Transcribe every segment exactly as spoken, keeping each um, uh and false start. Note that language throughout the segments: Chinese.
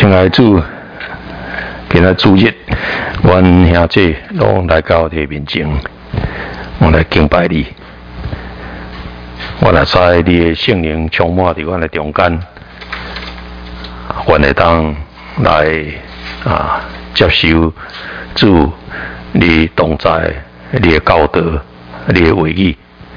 亲爱的主，今仔主日，阮兄姐拢来到你面前，我来敬拜你。我来知你的圣灵充满伫阮的中间，阮会当来啊接受主你同在、你的教导、你的话语。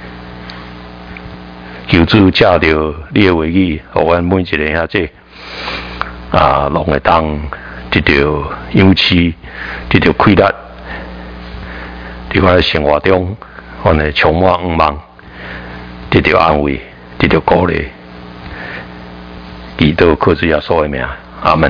求主借着你的话语，互阮每一个兄姐啊，拢会当得到勇气，得到开力，伫阮的生活中，阮会充满愿望，得到安慰，得到鼓励。祈祷靠主耶稣的名，阿门。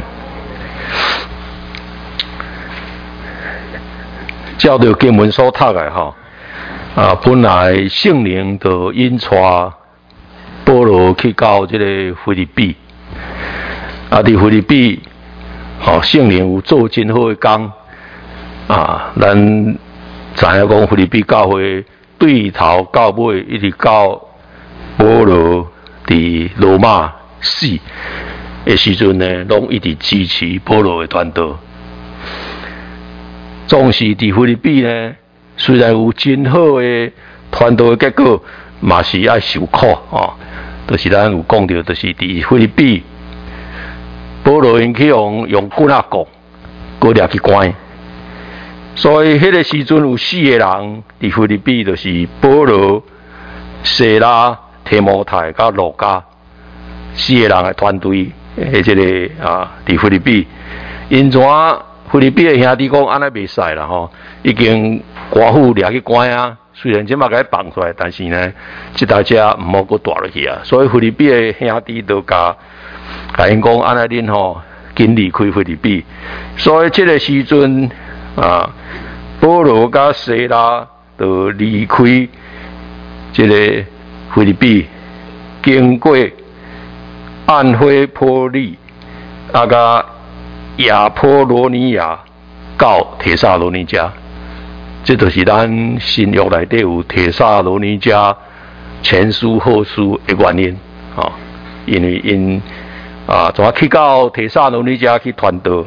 照着经文所读的吼，啊，本来圣灵就引带保罗去到这个腓立比，啊，伫腓立比，吼，圣灵有做真好的工，啊，咱知影讲腓立比教会对头到尾，一直到保罗伫罗马死的时阵呢，拢一直支持保罗的传道。总是伫腓立比呢，虽然有真好的传道的结果，嘛是爱受苦哦。就是咱有讲到，就是伫腓立比，保罗因去用用棍仔棍，搁掠去关。所以迄个时阵有四个人伫腓立比，就是保罗、西拉、提摩太甲路加四个人的团队，诶，即个啊，伫腓立比，因怎腓立比的兄弟讲安尼袂使啦吼，已经官府掠去关啊。虽然即马甲伊放出来，但是呢，即大家毋好搁大落去啊。所以腓立比的兄弟都甲甲因讲，安尼恁吼紧离开腓立比。所以即个时阵啊，保罗甲西拉就离开即个腓立比，经过安菲波利啊甲亚波罗尼亚到提撒罗尼迦。这就是咱新约内底有提撒罗尼迦前书后书的原因啊，因为因啊，怎去到提撒罗尼迦去传道，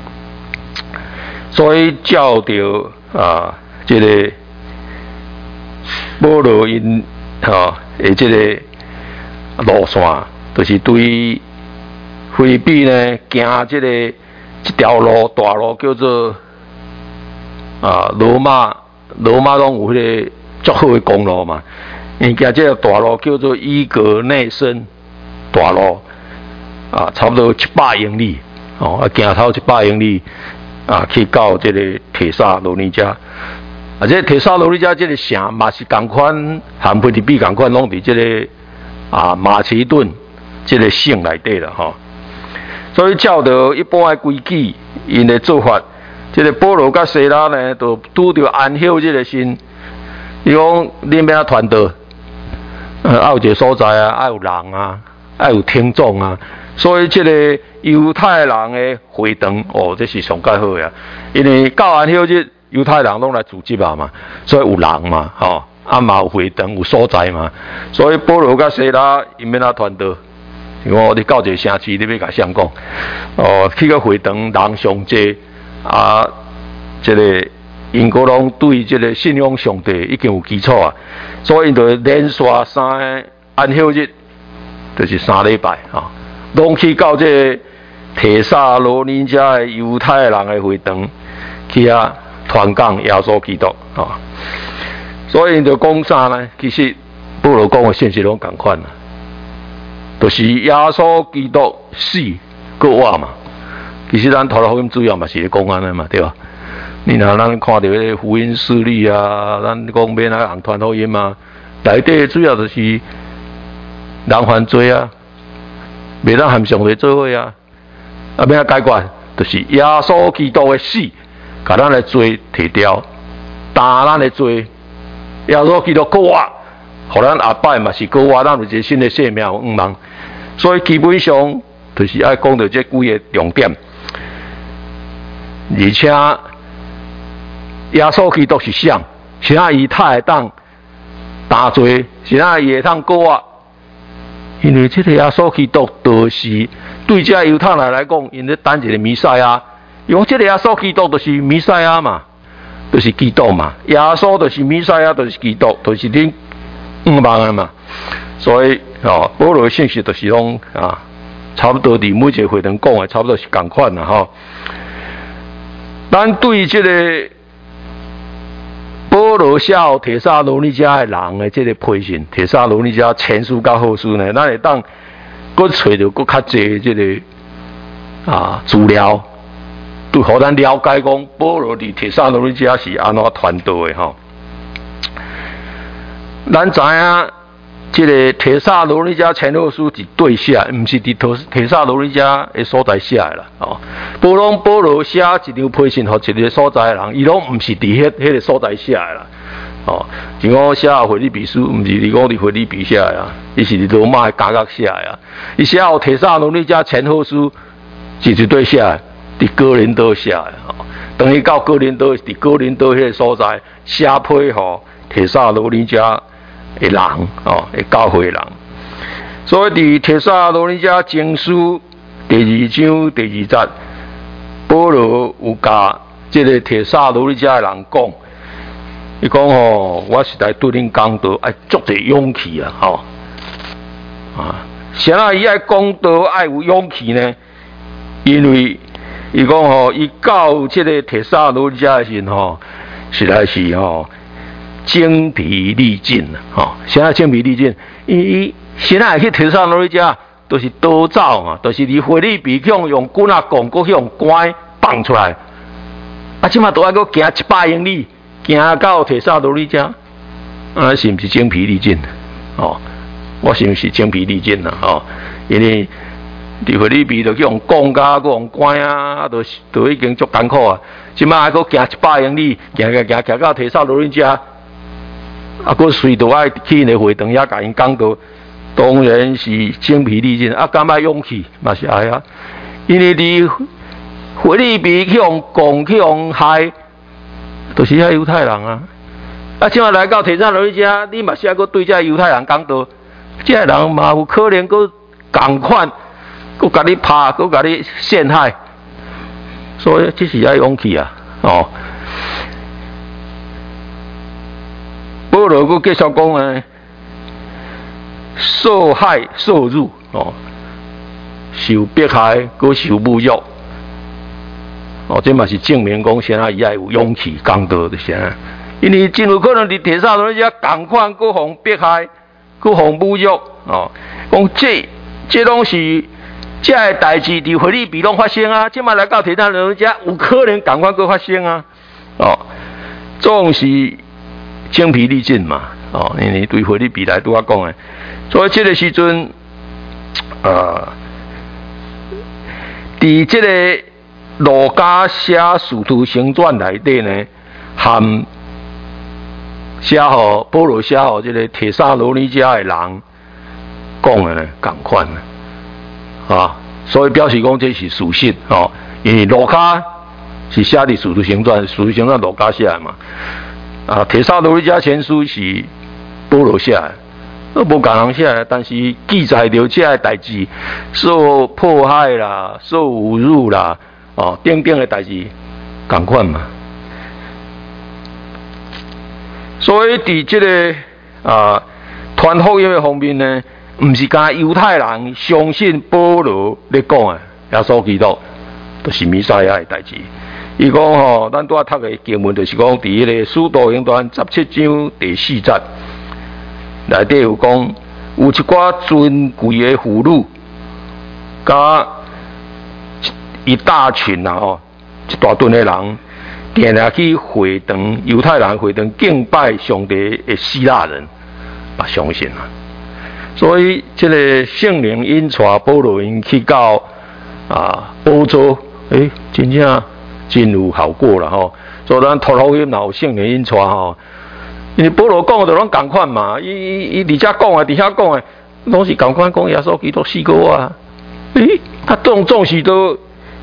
所以照着啊，这个保罗因啊的这个路线，就是对腓立比呢行这个一条路大路叫做。啊，罗马，罗马拢有迄个足好的公路嘛。因行这个大路叫做伊格内森大路，啊，差不多七百英里，哦，啊，行头一百英里，啊，去到这个提撒罗尼迦。啊，这提撒罗尼迦这个城嘛是同款，和腓立比同款，拢伫这个啊马其顿这个省内底啦，吼。所以照着一般的规矩，因的做法。这个保罗甲西拉呢，就拄着安休这个心，伊讲恁要传道，呃，爱有一个所在啊，爱有人啊，爱有听众啊，所以这个犹太人的会堂，哦，这是上介好呀，因为到安休日，犹太人拢来组织啊嘛，所以有人嘛，吼、哦，啊嘛有会堂有所在嘛，所以保罗甲西拉因要哪传道，因为你到一个城市，你要甲谁讲？哦，去个会堂人上济。啊，这个因果拢对这个信仰上帝已经有基础啊，所以因就连续三个安休日，就是三礼拜啊，拢去到这个提撒罗尼迦的犹太人的会堂去啊传讲耶稣基督啊，所以因就讲啥呢？其实保罗讲的信息拢同款啦，就是耶稣基督死搁活嘛。其实咱头路福音主要嘛是咧讲安尼嘛，对吧？你若咱看到迄个福音事例啊，咱讲要哪行传福音嘛，内底主要就是人犯罪啊，袂当和上帝做伙啊，啊要解决，就是耶稣基督的死，甲咱的罪摕掉，担咱的罪，耶稣基督搁活，互咱下摆嘛是搁活，咱有一个新的生命有愿望，所以基本上就是爱讲到这几个重点。而且耶稣基督是啥？是啊，伊他会当担罪，是啊，伊会当过啊。因为这个耶稣基督就是对这犹太人来讲，因咧等一个弥赛亚，用这个耶稣基督就是弥赛亚嘛，就是基督嘛，耶稣就是弥赛亚，就是基督，就是恁五万个嘛。所以哦，保罗的信息就是讲啊，差不多伫每一个会堂讲的，差不多是同款啦吼。咱对这个保罗写提撒罗尼迦的人的这个批信，提撒罗尼迦前书甲后书呢，咱会当搁找到搁较济这个啊资料，对，互咱了解讲保罗伫提撒罗尼迦是安怎传道的吼。咱知影这个提撒罗尼迦前后书是对写，毋是伫提撒罗尼迦的所在写的啦。哦，保罗保罗写一张批信，互一个所在的人，伊拢毋是伫迄迄个所在写的啦。哦，像我写腓立比书，毋是伫讲伫腓立比写的啊，伊是伫罗马的加甲写的啊。伊写互提撒罗尼迦前后书是一对写的，伫哥林多写的。哦，等于到哥林多，伫哥林多迄个所在写批互提撒罗尼迦的人哦，的教会人，所以伫提撒罗尼迦前书第二章第二节，保罗有甲这个提撒罗尼迦的人讲，伊讲吼，我实在对恁讲道爱足者勇气啊，吼啊，啥啊伊爱讲道爱有勇气呢？因为伊讲吼，伊到这个提撒罗尼迦的时吼，实在是吼。精疲力尽啊！吼，现在精疲力尽，伊伊现在去提撒罗尼迦，都是逃走嘛，都是离腓立比向用棍啊棍，搁向关放出来。啊，即马都要搁行一百英里，行到提撒罗尼迦，啊，是毋是精疲力尽？哦，我是毋是精疲力尽啦？哦，因为离腓立比就去用棍甲，搁用关啊，都都已经足艰苦啊。即马还搁行一百英里，行行行行到提撒罗尼迦。啊，佮随着爱去因个会堂遐甲因讲道，当然是精疲力尽。啊，敢爱勇气嘛是爱啊，因为伫腓立比去用讲去用害，都、就是遐犹太人啊。啊，即马来到提撒罗尼迦，你嘛是还佮对遮犹太人讲道，遮人嘛有可能佮共款，佮甲你拍，佮甲你陷害，所以这是爱勇气啊，哦。保罗佮继续讲呢，受害受辱哦，受迫害，佮受侮辱哦，这嘛是证明讲现在伊爱有勇气讲道的啥，因为真有可能伫提撒罗尼迦共款，佮互迫害，佮互侮辱哦，讲这这拢是这个代志伫腓立比拢发生啊，这嘛来到提撒罗尼迦有可能共款佮发生啊，哦，总是。精疲力尽嘛，哦，因为对腓立比来拄我讲的，所以这个时阵，呃，伫这个路加写《使徒行传》内底呢，含写互保罗写互这个提撒罗尼迦的人讲的呢，共款啊，所以表示讲这是事实哦，因为路加是写伫《使徒行传》，《使徒行传》路加写的嘛。啊，提撒罗尼迦前书是保罗写的，都无共人写的，但是记载着这个代志，受迫害啦，受侮辱啦，哦，等等的代志，共款嘛。所以伫这个啊传福音的方面呢，毋是讲犹太人相信保罗咧讲的耶稣基督，就是弥赛亚的代志。伊讲吼，咱拄仔读的经文就是讲，伫迄个《使徒行传》十七章第四节内底有讲，有一寡尊贵的妇女，甲一大群啊吼，一大群的人，定定去会堂，犹太人会堂敬拜上帝的希腊人，嘛相信啊。所以，这个圣灵引带保罗因去到啊欧洲，诶、欸，真正。真有效果啦吼，所以咱托福音有圣灵引带吼，因为保罗讲的都拢共款嘛，伊伊伊伫遮讲的，伫遐讲的，拢是共款讲耶稣基督死过啊，诶，啊总总是都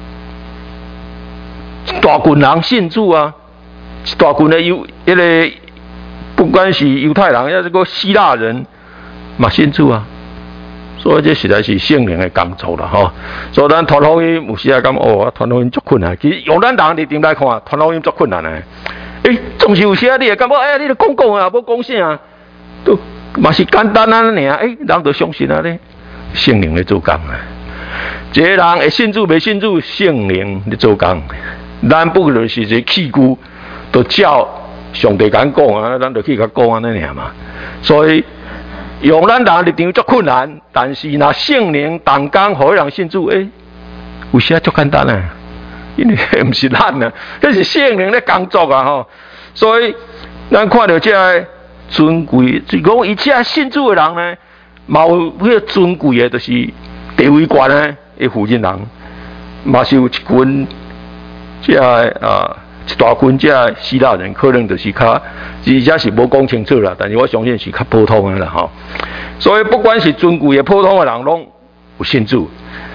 大群人信主啊，大群的犹迄个不管是犹太人，抑是个希腊人嘛信主啊， 所以这实在是圣灵的工作啦吼。所以咱传福音有时啊感觉哦，传福音足困难。其实用咱人立场来看，传福音足困难的。诶、欸，总是有时啊，你会感觉哎、欸，你著讲讲啊，要讲啥啊，都嘛是简单啊尔。诶、欸，人就相信啊咧，圣灵咧做工啊。一个人会信主袂信主，圣灵咧做工。咱不就是一个器具，就照上帝讲讲啊，咱就去甲讲安尼尔嘛。所以用咱人立场足困难，但是若圣灵同工，互人信主，诶、欸，有时啊足简单啊。因为毋是咱啊，这是圣灵咧工作啊吼。所以咱看到这个尊贵，就讲一切信主的人呢，嘛有迄个尊贵的，就是地位高呢的负责人，嘛是有一群这个啊一大群这个希腊人，可能就是较，而且是无讲清楚啦，但是我相信是较普通的啦吼。所以不管是尊贵的普通的人，拢有信主，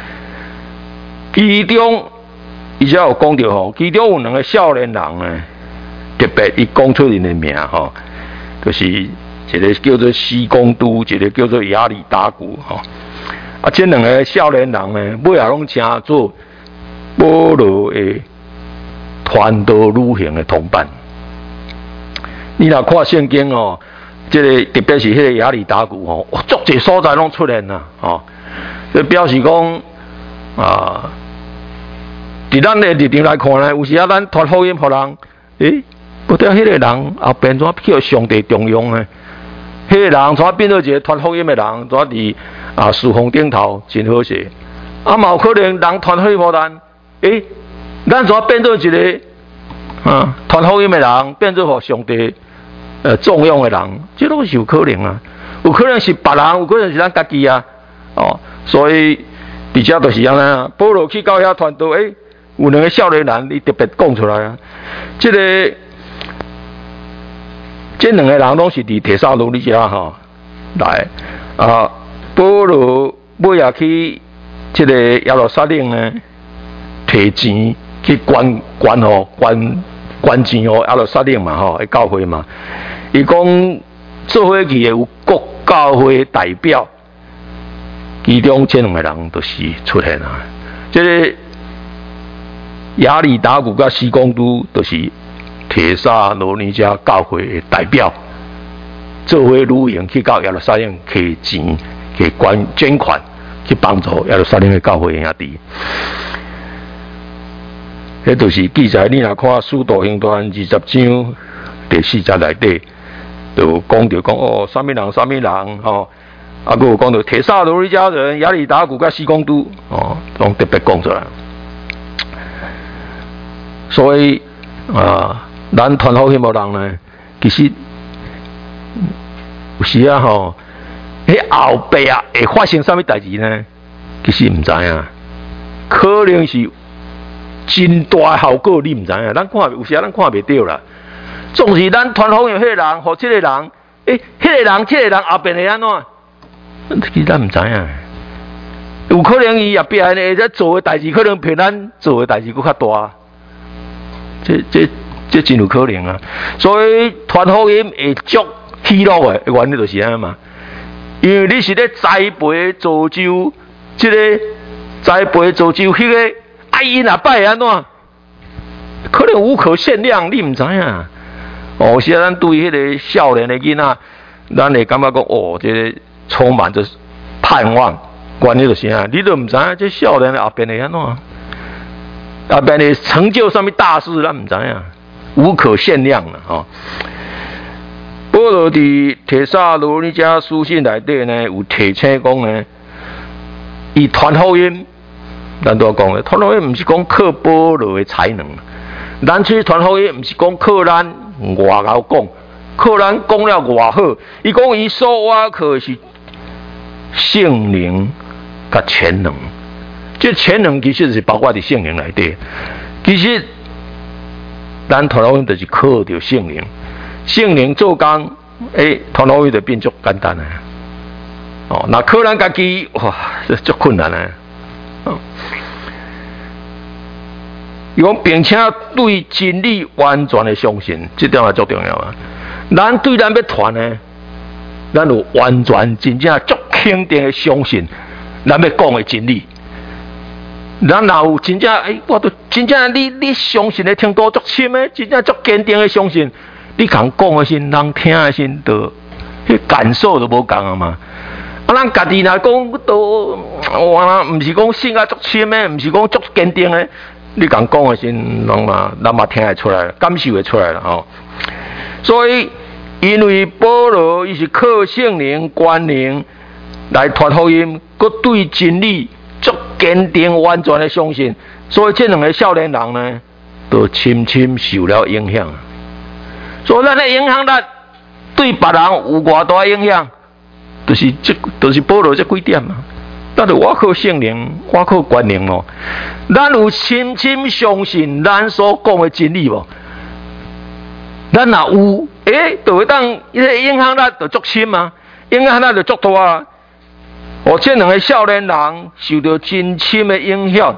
其中。伊才有讲到吼，其中有两个少年人呢，特别伊讲出因的名吼，就是一个叫做西公都，一个叫做亚里达古吼。啊，这两个少年人呢，尾也拢成做保罗的传道旅行的同伴。你若看圣经哦，这个特别是迄个亚里达古吼，足侪所在拢出现啦吼，这表示讲啊。伫咱的立场来看呢，有时啊，咱传福音互人，诶，不知迄个人后边怎叫上帝重用呢？迄个人怎变做一个传福音的人，怎伫啊树峰顶头真好势？啊，嘛有可能人传福音互咱，诶，咱怎变做一个啊传福音的人，变做互上帝呃重用的人，这都是有可能啊。有可能是别人，有可能是咱家己啊。哦，所以而且就是安尼啊，保罗去到遐传道，诶。有两个少年人，伊特别讲出来啊！这个，这两个人拢是伫提撒罗尼迦哈来啊。保罗尾也去这个耶路撒冷呢，提钱去捐捐吼捐捐钱吼耶路撒冷嘛吼，教会嘛。伊讲做伙去的有各教会代表，其中这两个人就是出现啊。这个。亚里达古甲西公都都是提撒罗尼迦教会的代表，做伙旅行去到耶路撒冷摕钱、摕捐捐款，去帮助耶路撒冷的教会兄弟。迄就是记载，你若看《使徒行传》二十章第四节内底，就讲到讲哦，啥物人啥物人吼，啊，佮有讲到提撒罗尼迦人、亚里达古甲西公都哦，拢特别讲出来。所以啊，咱传福音的人呢，其实有时啊吼，迄后背啊会发生啥物代志呢？其实唔知影，可能是真大的效果，你唔知影。咱看有时啊，咱看袂到啦。总是咱传福音迄个人，或这个人，诶、欸，迄、那个人，这个人后边会安怎？其实咱唔知影。有可能伊后边呢，在做的代志，可能比咱做的代志佫较大。这这这真有可能啊！所以传福音会足喜乐的原因就是安嘛，因为你是咧栽培造就，这个栽培造就迄个爱因啊拜安怎？可能无可限量，你唔知影。哦，是咱对迄个少年的囡仔，咱会感觉讲哦，这个充满着盼望，原因就是安，你都唔知影，这少年的后边会安怎？后边的成就上面大事，咱唔知影，无可限量了吼。保罗伫提撒罗尼迦书信内底呢，有提醒讲呢，伊传福音，咱都讲的，传福音唔是讲靠保罗的才能，咱去传福音唔是讲靠咱外口讲，靠咱讲了外好，伊讲伊所挖靠是圣灵甲全能。这全能其实是包括伫圣灵内底，其实咱传福音就是靠着圣灵，圣灵做工，诶，传福音就变足简单啊！哦，那靠咱家己，哇，这足困难啊！哦，伊讲并且对真理完全的相信，这点也足重要啊！咱对咱要传呢，咱有完全真正足肯定的相信咱要讲的真理。咱若有真正，哎，我都真正你你相信的程度足深的，真正足坚定的相信，你共讲的心，人听的心，都迄感受都无共啊嘛。啊，咱家己若讲都，我毋是讲信啊足深的，毋是讲足坚定的，你共讲的心，人嘛，咱嘛听得出来，感受会出来了吼。所以，因为保罗伊是靠圣灵权能来传福音，佮对真理足坚定完全的相信，所以这两个少年人呢，都深深受了影响。所以咱的影响力对别人有偌大影响，就是这，就是保罗这几点嘛。但是我靠圣灵，我靠权能哦，咱有深深相信咱所讲的真理无？咱若有，诶，就会当伊个影响力就足深嘛，影响力就足大啊。哦，这两个少年人受到真深的影响，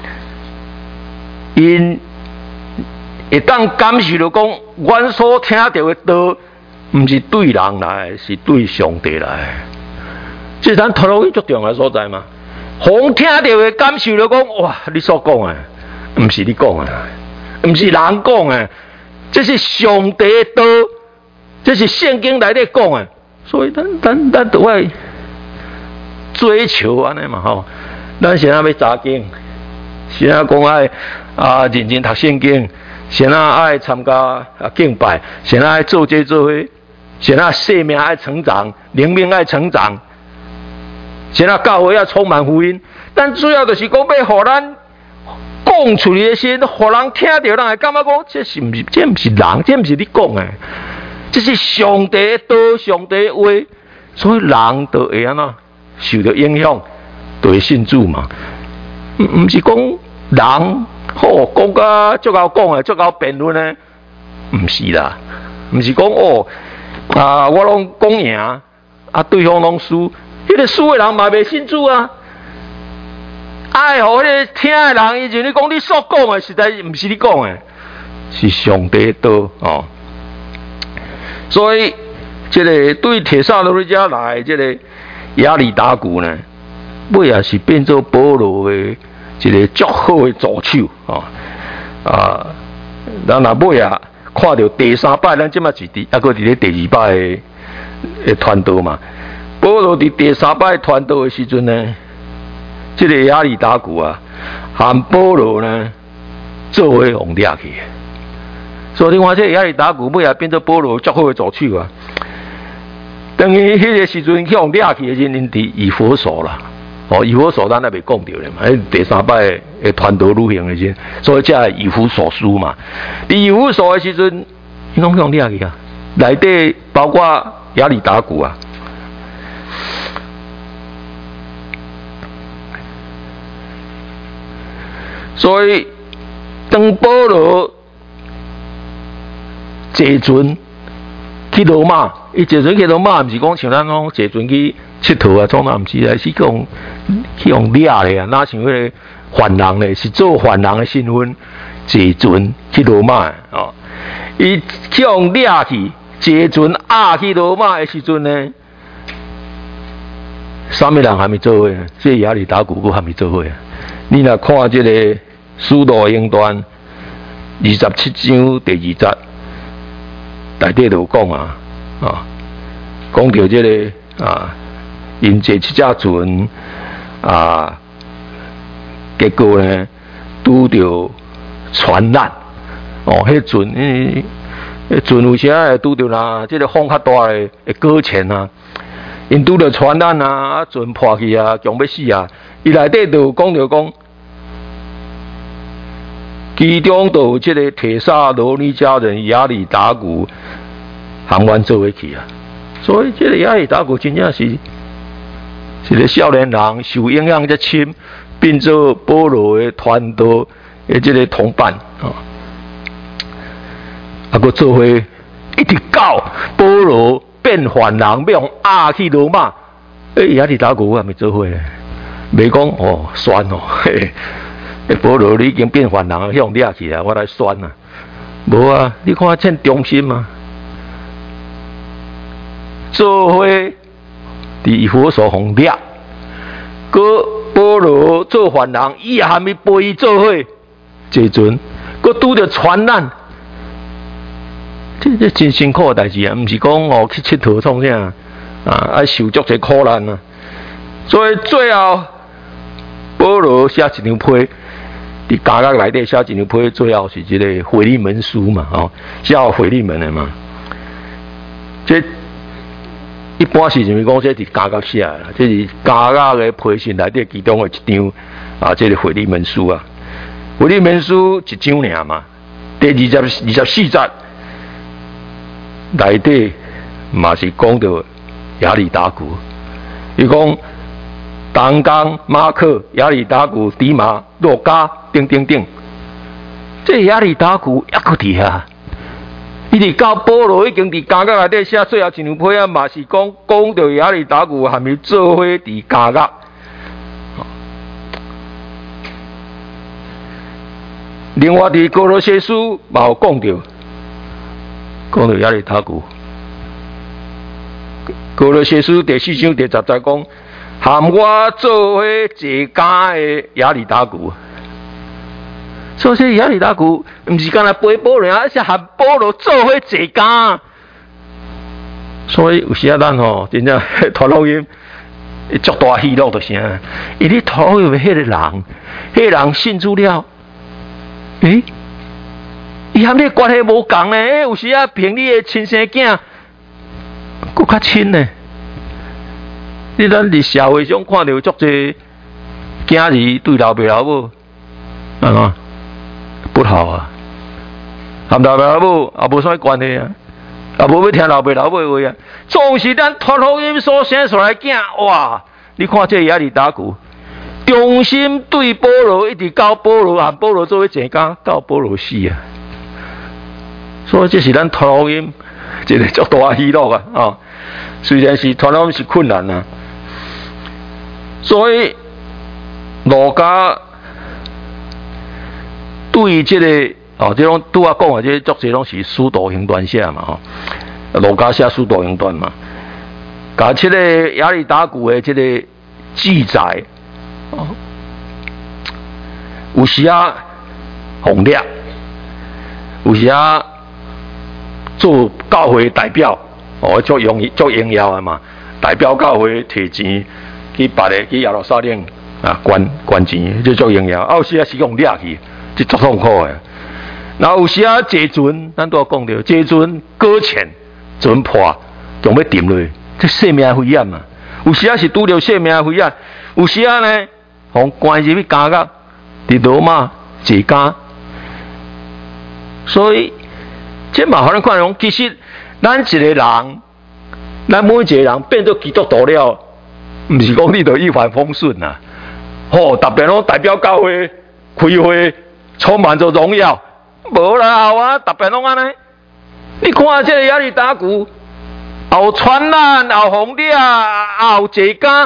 因会当感受到讲，阮所听到的道，毋是对人来，是对上帝来。这咱传福音最重要的所在嘛。互听到的感受到讲，哇，你所讲的，毋是你讲的，毋是人讲的。这是上帝的道，这是圣经内底讲的，所以咱咱咱都爱追求安尼嘛吼。咱现在要查经，现在讲爱啊认真读圣经，现在爱参加啊敬拜，现在爱做这做迄，现在生命爱成长，灵命爱成长，现在教会要充满福音。但主要就是讲要互咱。讲出来的时，互人听到，人会感觉讲，这是毋是？这毋是人，这毋是你讲的，这是上帝的道，上帝的话，所以人就会安怎受到影响，就会信主嘛。毋毋是讲人好讲甲足够讲的，足够辩论的，毋是啦，毋是讲哦啊，我拢讲赢，啊对方拢输，迄、那个输的人嘛袂信主啊。爱互迄个听的人，伊就你讲你所讲的，实在毋是你讲的，是上帝的道哦。所以，这个对帖撒罗尼迦来这个亚里达古呢，尾也是变做保罗的一个足好的助手哦。啊，咱若尾啊看到第三摆，咱即马是伫，还佫伫咧第二摆的的传道嘛。保罗伫第三摆传道的时阵呢。这个亚里达古啊，和保罗呢，做伙互掠去。所以你看，这个亚里达古尾也变做保罗足好的助手啊。等于迄个时阵去互掠去的时阵，因伫以弗所啦。哦，以弗所咱还未讲到咧嘛，迄第三摆的传道旅行的时，所以才以弗所书嘛。伫以弗所的时阵，因拢去互掠去啊，内底包括亚里达古啊。所以，当保罗坐船去罗马，伊坐船去罗马，毋是讲像咱讲坐船去佚佗啊，总那毋是啊，是讲去用掠咧啊，哪像迄个犯人咧，是做犯人的身份坐船去罗马哦。伊去用掠去坐船压去罗马的时阵呢，啥物人还没做伙啊？这亚里达古还没做伙啊。你若看这个《使徒行传》二十七章第二节，内底就有讲啊，啊，讲到这个啊，因坐七只船啊，结果呢，拄着船难，哦，迄船，迄迄船有时会拄着啦，这个风较大的会搁浅啊，因拄着船难啊，啊，船破去啊，强要死啊，伊内底就有讲着讲。其中都有这个帖撒罗尼迦人亚里达古含阮做伙去啊，所以这个亚里达古真正是一个少年人，受影响较深，变做保罗的传道的这个同伴啊，啊，佮做伙一直到保罗变犯人，要用押去罗马，诶，亚里达古还没做伙呢，袂讲哦，算哦。嘿嘿诶，保罗你已经变犯人，向掠去啊！我来选啊，无啊！你看欠忠心嘛，做伙伫以弗所互掠，个保罗做犯人，伊也还没陪伊做伙，这阵个拄着传染，这这真辛苦的代志啊！毋是讲哦去佚佗创啥啊，啊受足侪苦难啊。所以最后保罗写一张批。伫家家内底写一张批，最后是一个腓利门书嘛，哦，写腓利门的嘛。这一般是认为讲，这伫家家写啦，这是家家的批信内底其中的一张啊，这个腓利门书啊。腓利门书一章尔嘛，第二十二十四节内底嘛是讲到亚里达古，伊讲。当刚、马克、亚里达古、迪马、洛加，等等等，这亚里达古抑搁伫遐。伊伫到保罗已经伫家家内底写最后一张批啊，嘛是讲讲到亚里达古还没做伙伫家家。另外伫哥罗西书嘛有讲到，讲到亚里达古。哥罗西书第四章第十节讲。含我做伙一家的亚里达古，所以这亚里达古毋是干那陪保罗，而是含保罗做伙一家。所以有时啊，咱吼真正拖录音，足大喜乐的啥？伊咧拖录音迄个人，迄、那个人信主了，诶，伊含你关系无共呢？有时啊，凭你的亲生囝，佫较亲呢。你咱伫社会上看到足侪囝儿对老爸老母，安怎不好啊？含老爸老母也无啥关系啊，也无要听老爸老母的话啊。总是咱托福音所生出来囝，哇！你看这亚里达古，忠心对保罗，一直到保罗含保罗做伙一家，到保罗死啊。所以这是咱托福音一个足大喜乐啊！啊，虽然是托福音是困难啊。所以，路加对这个哦，这种拄啊讲的这作者拢是使徒行传写嘛吼，路加写使徒行传嘛，甲这个亚里达古的这个记载，哦，有时啊红掠，有时啊做教会代表，哦，做荣做荣耀的嘛，代表教会摕钱。去别个去耶路撒冷啊，捐捐钱，这做荣耀。啊，有时啊是用掠去，这足痛苦的。然后有时啊坐船，咱都有讲到，坐船搁浅，船破，仲要沉落去，这性命危险嘛。有时啊是拄着性命危险，有时啊呢，互关入去监狱，伫罗马坐监。所以，这嘛互咱看讲，其实咱一个人，咱每一个人变做基督徒了。毋是讲你着一帆风顺啊！吼、哦，特别拢代表教会开会，充满着荣耀，无啦后啊，特别拢安尼。你看这个亚里达古，后传染，后红掠，后坐监，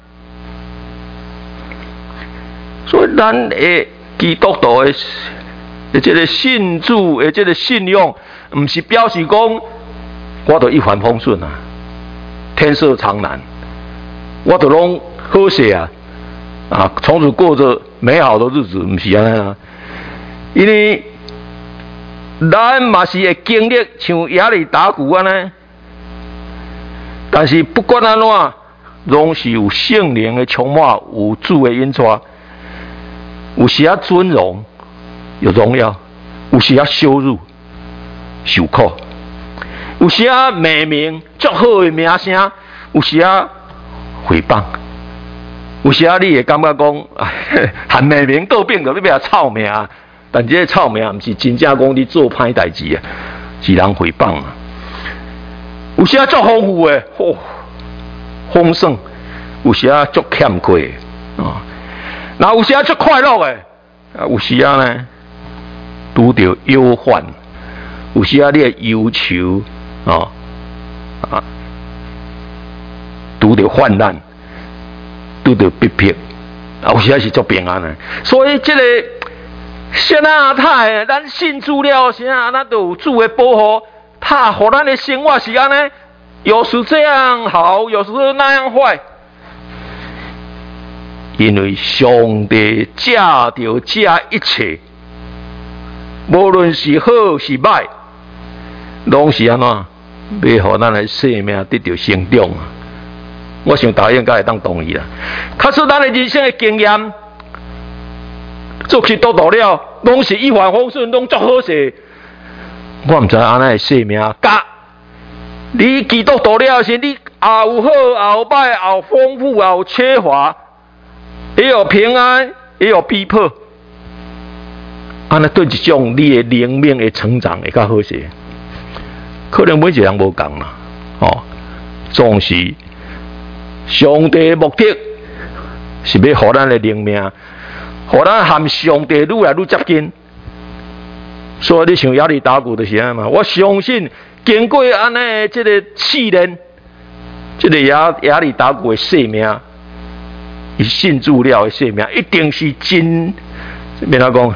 所以咱的基督徒的的这个信主的这个信仰，毋是表示讲我着一帆风顺啊，天色常蓝。我都拢好势啊，啊，从此过着美好的日子，唔是安尼啊。因为咱嘛是会经历像亚里达古安尼，但是不管安怎，拢是有圣灵的充满，有主的引带，有时啊尊荣，有荣耀，有时啊羞辱，受苦，有时啊美名，足好的名声，有时啊。诽谤，有时啊，你会感觉讲，含美名倒变着你要臭名，但这个臭名毋是真正讲你做歹代志啊，是人诽谤啊。有时啊，足丰富的，哦，丰盛；有时啊，足欠亏的啊。那有时啊，足快乐的，啊，有时啊呢，拄着忧患；有时啊，你的忧愁啊啊。拄着患难，拄着逼迫，啊，有时是足平安的。所以这个神啊，太咱信主了，神啊，咱都有主的保护，他互咱的生活是安尼， 有时这样好，有时那样坏。因为上帝驾着这一切，无论是好是歹，拢是安怎，要互咱的生命得到成长啊！我想大家应该会当同意啦。假使咱的人生的经验，做去多大了，拢是一帆风顺，拢足好势。我唔知安尼的生命，甲你基督徒了是，你后有好，后歹，后丰富，后缺乏。也有平安，也有逼迫，安尼对一种你的灵命的成长会较好些。可能每一个人无共啦，哦，总是上帝的目的是要互咱的灵命，互咱和上帝愈来愈接近。所以你像亚里达古就是安嘛，我相信经过安尼这个试炼，这个亚亚里达古的生命。伊信主了的生命一定是真，免他讲，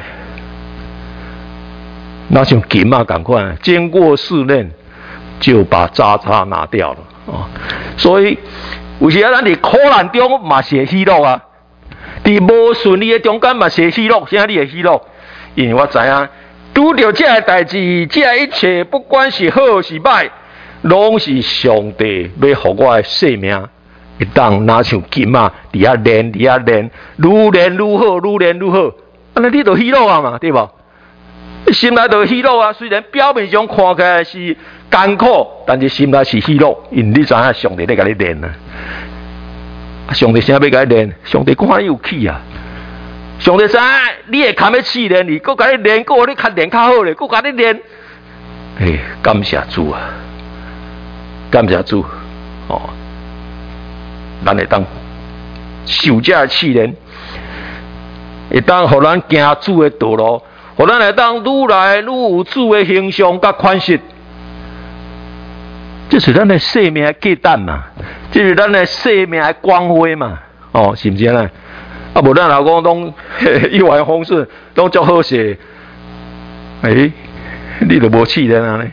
那像金啊同款，经过试炼就把渣渣拿掉了哦。所以有时啊，咱伫苦难中嘛是会喜乐啊，伫无顺利的中间嘛是会喜乐，啥你会喜乐？因为我知影，拄着这个代志，这一切不管是好是歹，拢是上帝要互我的生命。会当拿像金啊，伫遐练，伫遐练，愈练愈好，愈练愈好。安尼你就喜乐啊嘛，对无？心内就喜乐啊。虽然表面上看起来是艰苦，但是心内是喜乐，因为你知影上帝在甲你练啊。上帝啥要甲你练？上帝看你有气啊。上帝知影你会堪要试炼你，佮甲你练，佮你较练较好咧，佮甲你练。诶，感谢主啊！感谢主哦。咱会当受这个试炼，会当互咱行主的道路，互咱会当愈来愈有主的形象甲款式。这是咱的生命的价值嘛，这是咱的生命的光辉嘛，哦，是不是呢？啊，无咱老公拢一帆风顺，拢足好势，诶、欸，你都无试炼啊呢？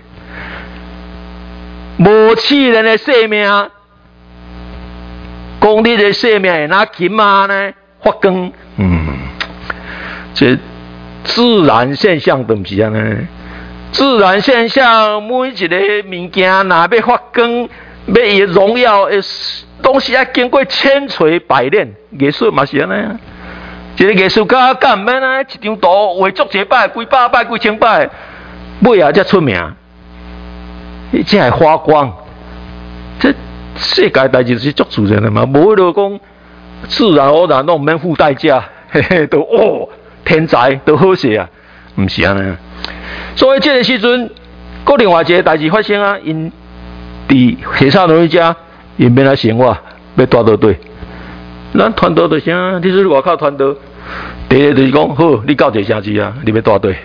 无试炼的生命。讲你的生命会拿金啊呢？发光，嗯，这自然现象都不是安尼。自然现象每一个物件，若要发光，要伊荣耀的东西，要经过千锤百炼。艺术嘛是安尼啊。一个艺术家干唔免啊，一张图画足一摆，几百摆、几千摆，尾啊才出名，伊才会发光。这。世界代志是足自然的嘛，无就讲自然而然拢免付代价，嘿嘿，都哦天才都好势啊，唔是安尼。所以这个时阵，搁另外一个代志发生啊，因伫提撒罗尼迦，因免来生活，要带倒队。咱传道就啥，你说外口传道，第一就是讲好，你到这城市啊，你要带队，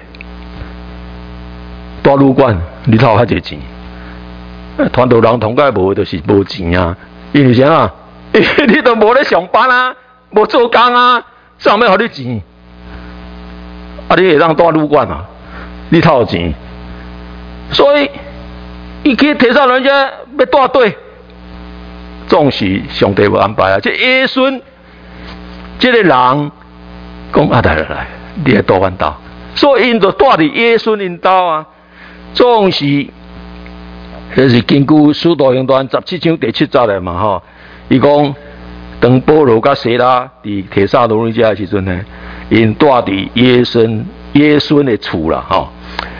带旅馆，你头遐侪钱。传道人同介无就是无钱啊，因为啥啊？你都无咧上班啊，无做工啊，上面互你钱？啊，你会当带旅馆啊？你头有钱，所以伊去提撒罗尼迦要带队，总是上帝无安排啊。这耶稣，这个人讲啊，来来来，你来带阮兜，所以因就带伫耶稣因兜啊，总是。这是根据《使徒行传》十七章第七节的嘛吼，伊讲当保罗甲西拉伫提撒罗尼迦的时阵呢，因住伫耶稣耶稣的厝啦吼。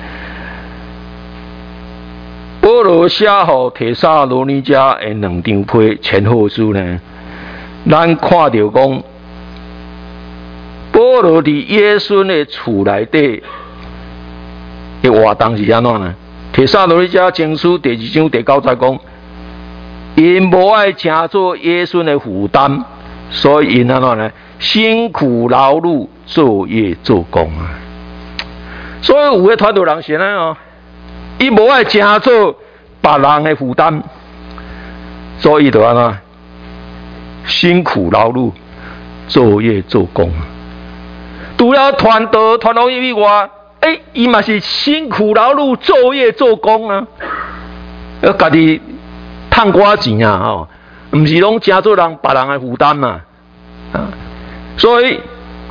保罗写予提撒罗尼迦的两张批前后书呢，咱看到讲保罗伫耶稣的厝内底的活动是安怎呢？提撒罗尼迦前书第二章第九节讲，因无爱承做耶稣的负担，所以因安怎呢？辛苦劳碌，做业做工啊。所以有个传道人是安尼哦，伊无爱承做别人的负担，所以就安怎辛苦劳碌，做业做工。除了传道传道以外，诶，伊嘛是辛苦劳碌，做业做工啊，要家己趁寡钱啊，吼，唔是拢真做人别人的负担嘛，啊，所以，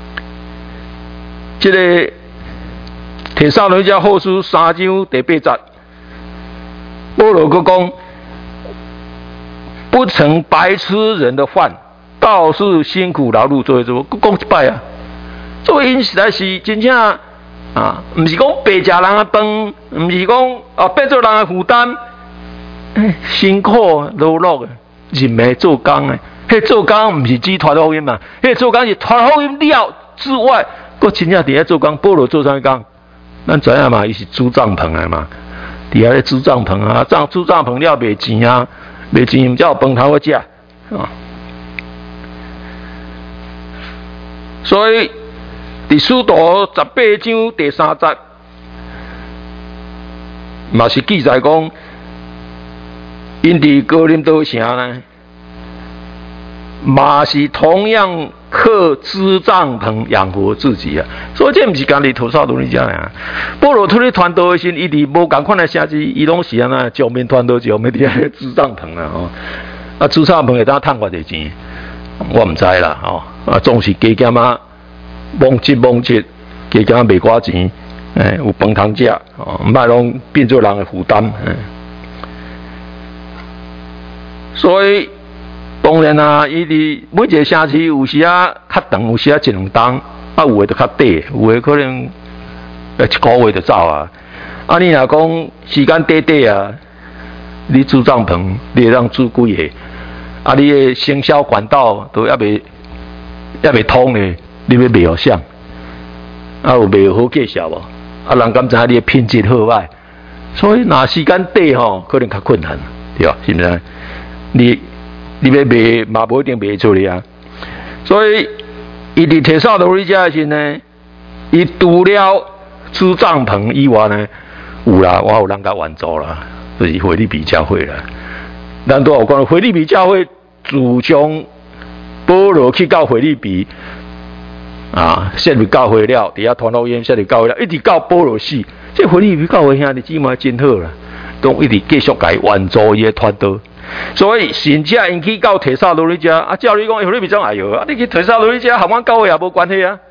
这个提撒罗尼迦后书三章第八节，保罗佮讲，不曾白吃人的饭，倒是辛苦劳碌做做，佮讲一摆啊，做因实在是真正啊，唔是讲白食人的饭，唔是讲啊变做人的负担。辛苦劳碌的，人命做工的，迄做工唔是只传福音嘛，迄做工是传福音了之外，佫真正伫遐做工。保罗做啥物工？咱知影嘛，伊是租帐篷的嘛，伫遐咧租帐篷啊，帐租帐篷了卖钱啊，卖钱才有饭头好食啊。所以，伫使徒十八章第三节，嘛是记载讲。因伫哥林多城呢，嘛是同样靠支帐篷养活自己啊。所以这毋是干哩投撒罗尼迦俩。保罗出去传道的时，伊伫无共款的城市，伊拢是安那上面传道，上面伫遐支帐篷啦吼。啊，支帐篷会当趁偌济钱，我毋知啦吼。啊，总是加减啊，忙节忙节，加减卖寡钱，诶，有饭通食，哦，毋捌拢变做人的负担，诶。所以当然啊，伊伫每一个城市有时啊较长，有时啊一两冬，啊有诶就较短，有诶可能呃一个月就走啊。啊，你若讲时间短短啊，你租帐篷，你会当租几个？啊，你诶行销管道都还未还未通咧，你要卖互谁？啊，有卖好介绍无？啊，人敢知影你诶品质好歹？所以若时间短吼，可能较困难，对吧？是毋是？你你要卖嘛，无一定卖出去啊。所以，伊伫提撒罗尼迦时呢，伊除了租帐篷以外呢，有啦，我有人甲援助啦，就是腓立比教会啦。咱都有讲，腓立比教会自从保罗去到腓立比啊，设立教会了，伫遐传福音，设立教会了，一直到保罗死，这腓立比教会兄弟姊妹真好啦，都一直继续甲伊援助伊诶传道。所以神者因去到提撒罗尼迦，啊，照你讲，腓立比讲哎哟，啊，你去提撒罗尼迦，和阮教会也无关系啊。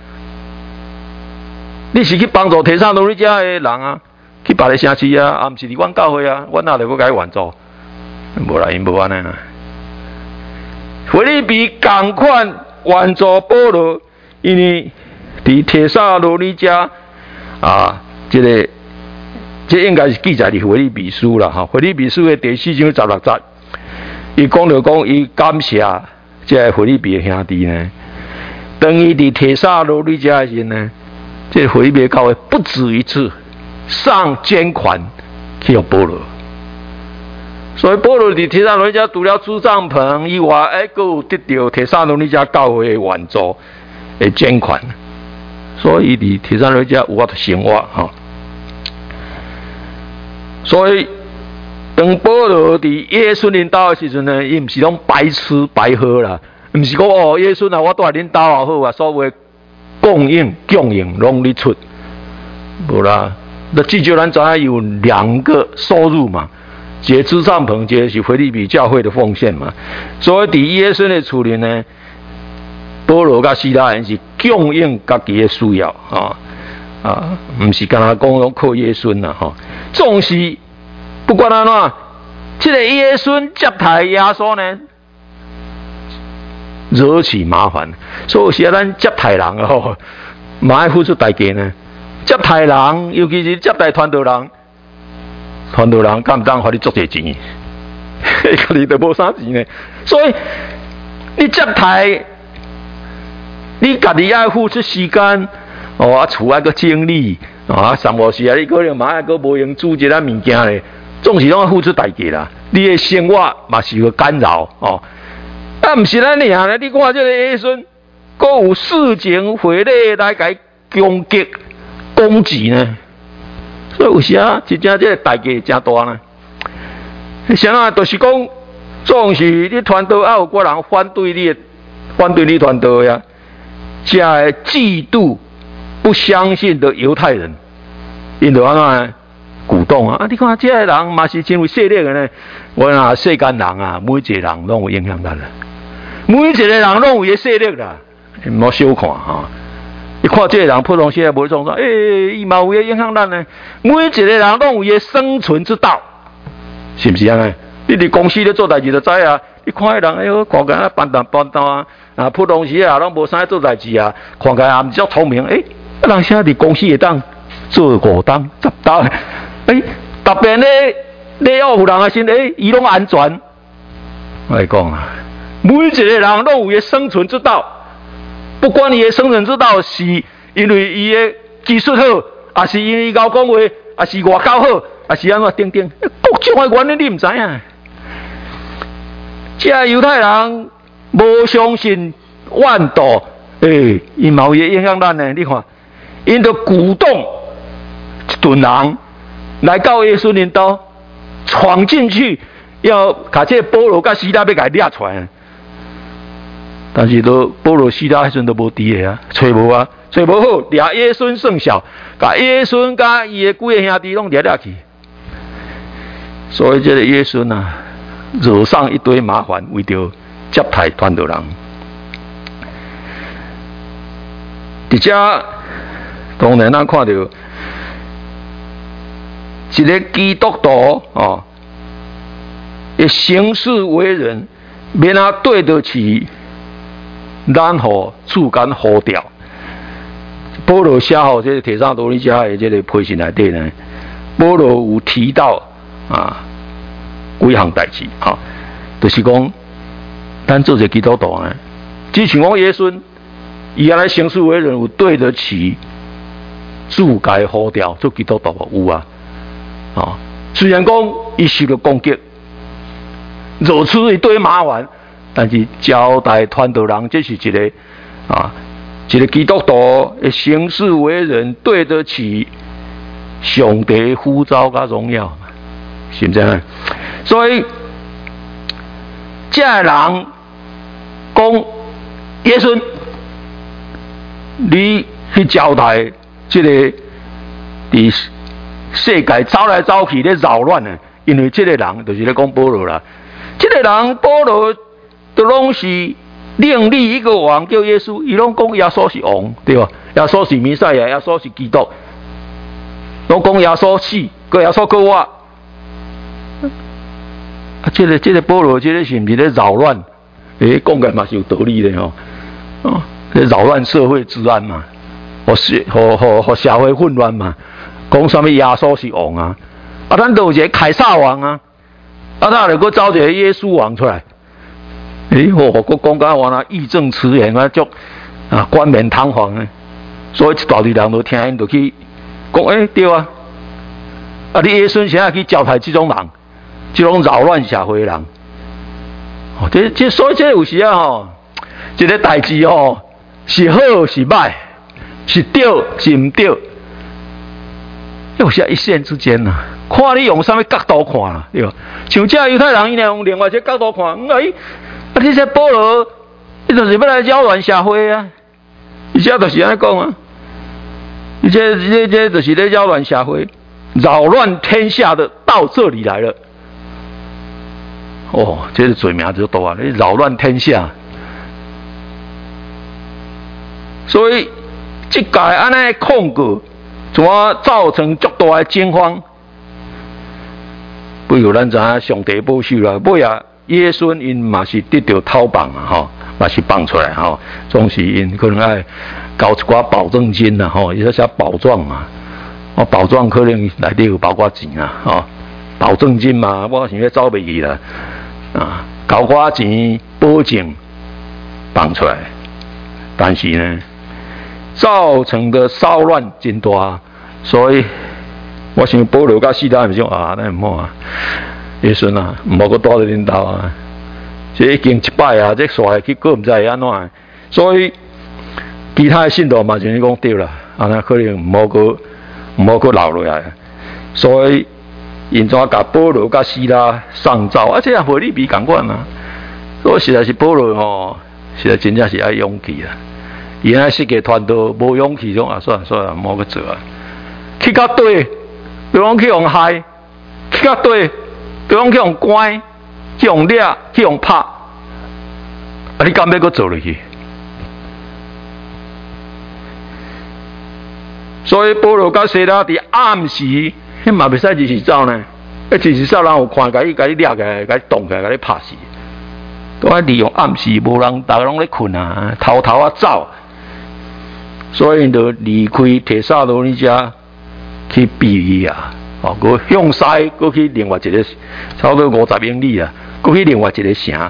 你是去帮助提撒罗尼迦的人啊，去别个城市啊，啊，毋是伫阮教会啊，阮哪会阁甲伊援助？无啦，因无安尼啦。腓立比共款援助保罗，因为伫提撒罗尼迦啊，这个。这应该是记载伫腓立比书啦，哈，腓立比书的第四章十六节，伊讲着讲，伊感谢这个腓立比的兄弟呢，当伊伫提撒罗尼迦时呢，这腓立比教会不止一次上捐款去互保罗，所以保罗伫提撒罗尼迦除了租帐篷以外，还阁有得到提撒罗尼迦教会的援助的捐款，所以伊伫提撒罗尼迦有法度生活哈。所以，当保罗伫耶稣领导的时阵呢，伊毋是拢白吃白喝啦，毋是讲哦，耶稣啊，我住领导也好啊，所谓供应供应拢咧出，无啦。那至少咱知影有两个收入嘛，一个租帐篷，一个是腓立比教会的奉献嘛。所以伫耶稣的厝里呢，保罗甲希拉人是供应家己的需要啊。啊，毋是干那讲拢靠耶稣啦吼，总是不管安怎，这个耶稣接待耶稣呢，惹起麻烦，所以有时咱接待人吼，嘛要付出代价呢。接待人，尤其是接待传道人，传道人敢唔当互你足侪钱？家己都无啥钱呢，所以你接待，你家己要付出时间。哦，啊，厝还阁整理，啊，三五时啊，你可能嘛还阁无用煮一咱物件咧，总是拢要付出代价啦。你的生活嘛是有干扰哦。啊，毋是咱尔咧，你看这个耶稣，阁有事情回来来甲伊攻击攻击呢，所以有时啊，真正这个代价真大呢。啥啊，就是讲，总是你传道啊，有个人反对你，反对你传道呀，这嫉妒。不相信的犹太人，因着安怎？ 鼓动啊！啊，你看这个人嘛是真有势力的呢。我讲世间人啊，每一个人拢有影响力啦，每一个人拢有伊势力啦，唔好小看哈。你看这个人普通些无创啥，诶，伊嘛有伊影响力呢。每一个人拢有伊生存之道，是不是安尼？你伫公司咧做代志就知啊。你看迄人，哎呦，看起来笨蛋笨蛋啊！啊，普通时啊，拢无啥做代志啊，看起来也毋足聪明。诶、欸，人现在伫公司会当做五当十当，诶、欸，特别咧咧要有人的心，诶、欸，伊拢安全。我来讲啊，每一个人拢有伊生存之道，不管伊的生存之道是因为伊的技术好，还是因为伊交讲话，还是外交好，还是安怎等等，各种的原因你毋知影。这犹太人无相信万道，诶，伊嘛有影响咱呢。你看，因着鼓动一群人来到耶稣领导，闯进去，要把这保罗甲希拉要给掠出来。但是都保罗希拉迄阵都无伫个啊，找无啊，找无好，掠耶稣算小，甲耶稣甲伊的几个兄弟拢掠掠去。所以这个耶稣啊，惹上一堆麻烦，为着接待传道人。伫遮当然咱看到一个基督徒哦，伊行事为人，免啊对得起咱互主间呼召。保罗写好这个提撒罗尼迦的这个批信内底呢，保罗有提到啊几项代志啊，就是讲咱做一个基督徒呢，只像讲耶稣，伊安尼行事为人有对得起主该呼召做基督徒有啊。啊，虽然讲伊受到攻击，惹出一堆麻烦，但是交代传道人，这是一个啊，一个基督徒的行事为人对得起上帝呼召甲荣耀，是不是？所以这个人讲耶稣，你去交代这个伫世界走来走去咧扰乱呢，因为这个人就是咧讲保罗啦。这个人保罗都拢是另立一个王叫耶稣，伊拢讲耶稣是王，对吧？耶稣是弥赛亚，耶稣是基督，拢讲耶稣死，个耶稣个活。啊，这个这个保罗，这个是毋是咧扰乱？诶，讲个嘛是有道理的吼。哦，咧扰乱社会治安嘛，和社和和和社会混乱嘛。讲什么耶稣是王啊？啊，咱都有一个凯撒王啊，啊，他就搁找一个耶稣王出来。诶、欸，我我讲甲我那义正辞严啊，足啊冠冕堂皇的，所以一大堆人都听因就去讲，诶、欸，对啊，啊，你耶稣现在去教派这种人，这种扰乱社会的人，哦，这这所以这有时啊吼，一个代志吼是好是歹，是对是唔对。有时一线之间呐、啊，看你用什么角度看啦、啊，对吧？像这犹太人，伊用另外一个角度看，哎，啊，这些保罗，伊就是要来扰乱社会啊，伊这就是安尼讲啊，伊这这这就是咧扰乱社会，扰乱天下的到这里来了。哦，这个罪名就大啊！你扰乱天下，所以这届安尼控告。怎么造成巨大的惊慌？不由咱知影上帝保守啦，尾啊耶稣因嘛是得到讨放啊，吼，嘛是放出来吼，总是因可能爱交一寡保证金啊，吼，伊说写保状啊，哦，保状可能内底有包括钱啊，吼，保证金嘛，我想要走袂去啦，啊，交寡钱保证放出来，但是呢。造成的骚乱真大，所以我想保罗甲希拉唔想啊，那唔好啊，耶稣啊，唔好搁带在恁兜啊，这已经一摆啊，这煞去过唔知会安怎，所以其他的信徒嘛就是讲对啦，啊那可能唔好搁唔好搁留落来，所以因怎甲保罗甲希拉上召，而且也腓利比共款啊，所以实在是保罗吼，实在真正是爱勇气啊。原来世界团队无勇气，种啊，算了算了，莫去做啊。去到对， 对方去用害，去甲对，对方去用关，去用掠，去用拍，啊！你敢要搁做落去？所以保罗甲西拉伫暗时，迄嘛袂使日时走呢。一日时走，人有看，甲你甲你掠起来，甲你动起来，甲你拍死。都爱利用暗时，无人，大家拢咧困啊，偷偷啊走。所以就离开提萨罗尼迦去避雨啊，哦，佮向西，佮去另外一个差不多五十英里啊，佮去另外一个城。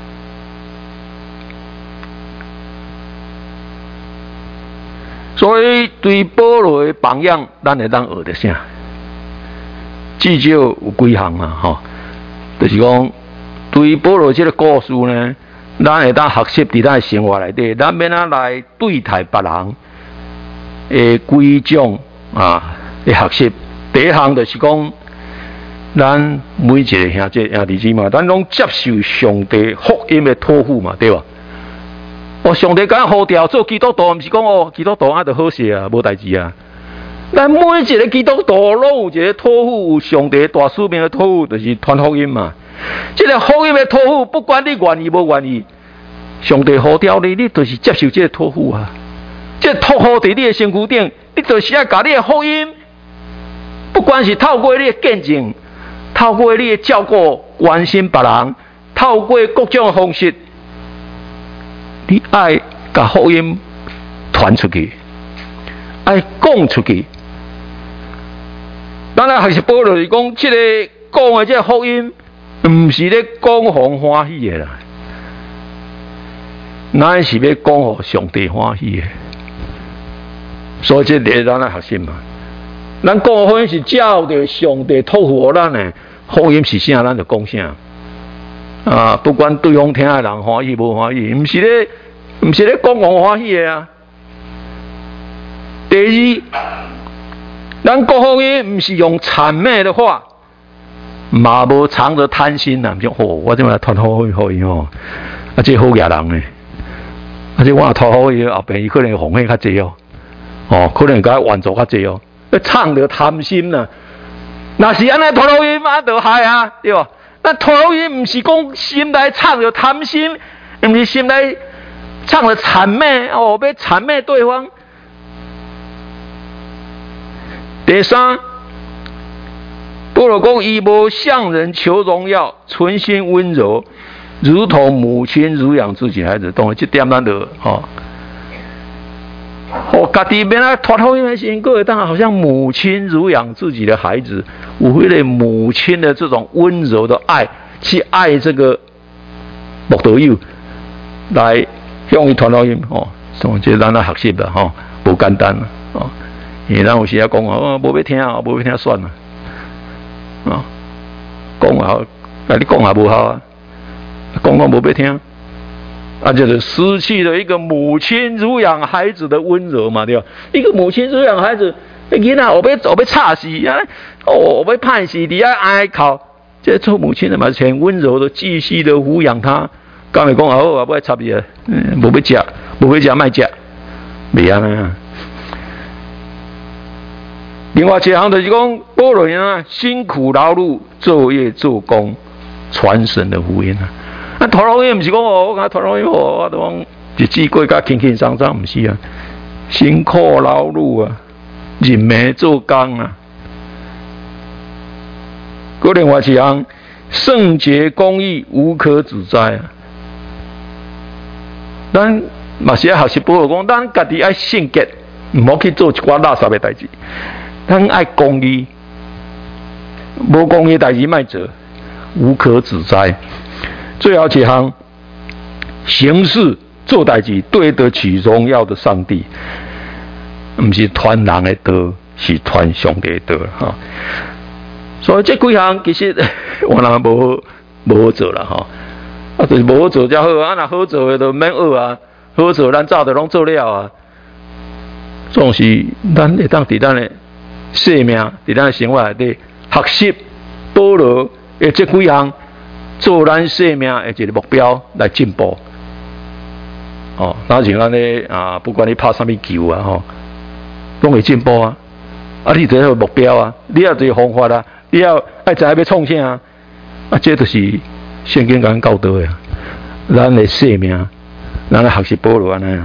所以对保罗的榜样，咱会当学得啥？至少有几项啊，吼，就是讲对保罗这个故事呢，咱会当学习伫咱的生活内底，咱免啊来对待别人的几种啊的学习。第一项就是讲，咱每一个兄弟兄弟姊妹，咱拢接受上帝福音的托付嘛，对吧？哦，上帝敢呼召做基督徒，毋是讲哦，基督徒啊就好势啊，无代志啊。咱每一个基督徒拢有一个托付，有上帝大使命的托付，就是传福音嘛。这个福音的托付，不管你愿意无愿意，上帝呼召你，你就是接受这个托付啊。这托付在你的身躯顶，你就是要把你的福音，不管是透过你的见证，透过你的照顾、关心别人，透过各种方式。你爱把福音传出去，爱讲出去。当然还是保罗是讲，这个讲的这个福音，唔是咧讲互欢喜的啦，乃是要讲互上帝欢喜的。所以这个咱来学习嘛。咱讲福音是照着上帝托付我咱的福音是啥，咱就讲啥。啊，不管对方听的人欢喜无欢喜，唔是咧，唔是咧讲讲欢喜的啊。第二，咱讲福音唔是用谄媚的话，嘛无藏着贪心呐，唔讲哦，我这么传福音福音哦，啊，这好野人呢，啊，这我传福音后边伊可能奉献较济哦，哦，可能甲援助较济哦，藏着贪心呐，那是安尼传福音啊，就害啊，对吧？那传福音唔是讲心内藏着贪心，唔是心内藏着谄媚哦，要谄媚对方。第三，保罗讲伊无向人求荣耀，存心温柔，如同母亲乳养自己孩子。当然，这点咱就吼，哦，家己免啊传福音的时候，各位当然好像母亲乳养自己的孩子，有为了母亲的这种温柔的爱，去爱这个慕道友，来向伊传福音哦。所以这咱来学习啦，吼，无简单啦，哦。因为咱有时啊讲哦，无要听啊，无要听算啦，啊，讲啊，啊你讲也无效啊，讲都无要听，啊就是失去了一个母亲乳养孩子的温柔嘛，对吧？一个母亲乳养孩子，囡仔后尾后尾吵死啊，哦，后尾歹死，你要哀哭，这做母亲的嘛，很温柔的继续的抚养他，刚才讲好啊，不爱插伊啊，嗯，无要食，无要食卖食，袂安尼啊。另外一项就是讲，保罗啊，辛苦劳碌，昼夜做工，传神的福音啊。啊，传福音不是讲哦，我讲传福音哦，我都讲日子过甲轻轻松松，不是啊，辛苦劳碌啊，认命做工啊。嗰另外一项，圣洁公义，无可指摘啊。咱嘛是要学习保罗讲，咱家己爱圣洁，唔好去做一寡垃圾的代志。咱爱公义，无公义代志莫做，无可指摘。最后一项，行事做代志对得起荣耀的上帝，唔是传人的道，是传上帝的道哈。所以这几项其实我人无无好做啦哈，啊就是无好做才好啊，若好做的就免学啊，好做咱早就拢做了啊。总是咱会当伫咱的生命伫咱生活内底学习保罗的这几项，做咱生命的一个目标来进步。哦，那像咱咧啊，不管你拍什么球啊，吼，拢会进步啊。 啊，你这个目标啊，你要这个方法啊，你要爱知要创啥啊？啊，这就是圣经讲教导的啊，咱的生命，咱来学习保罗安尼啊。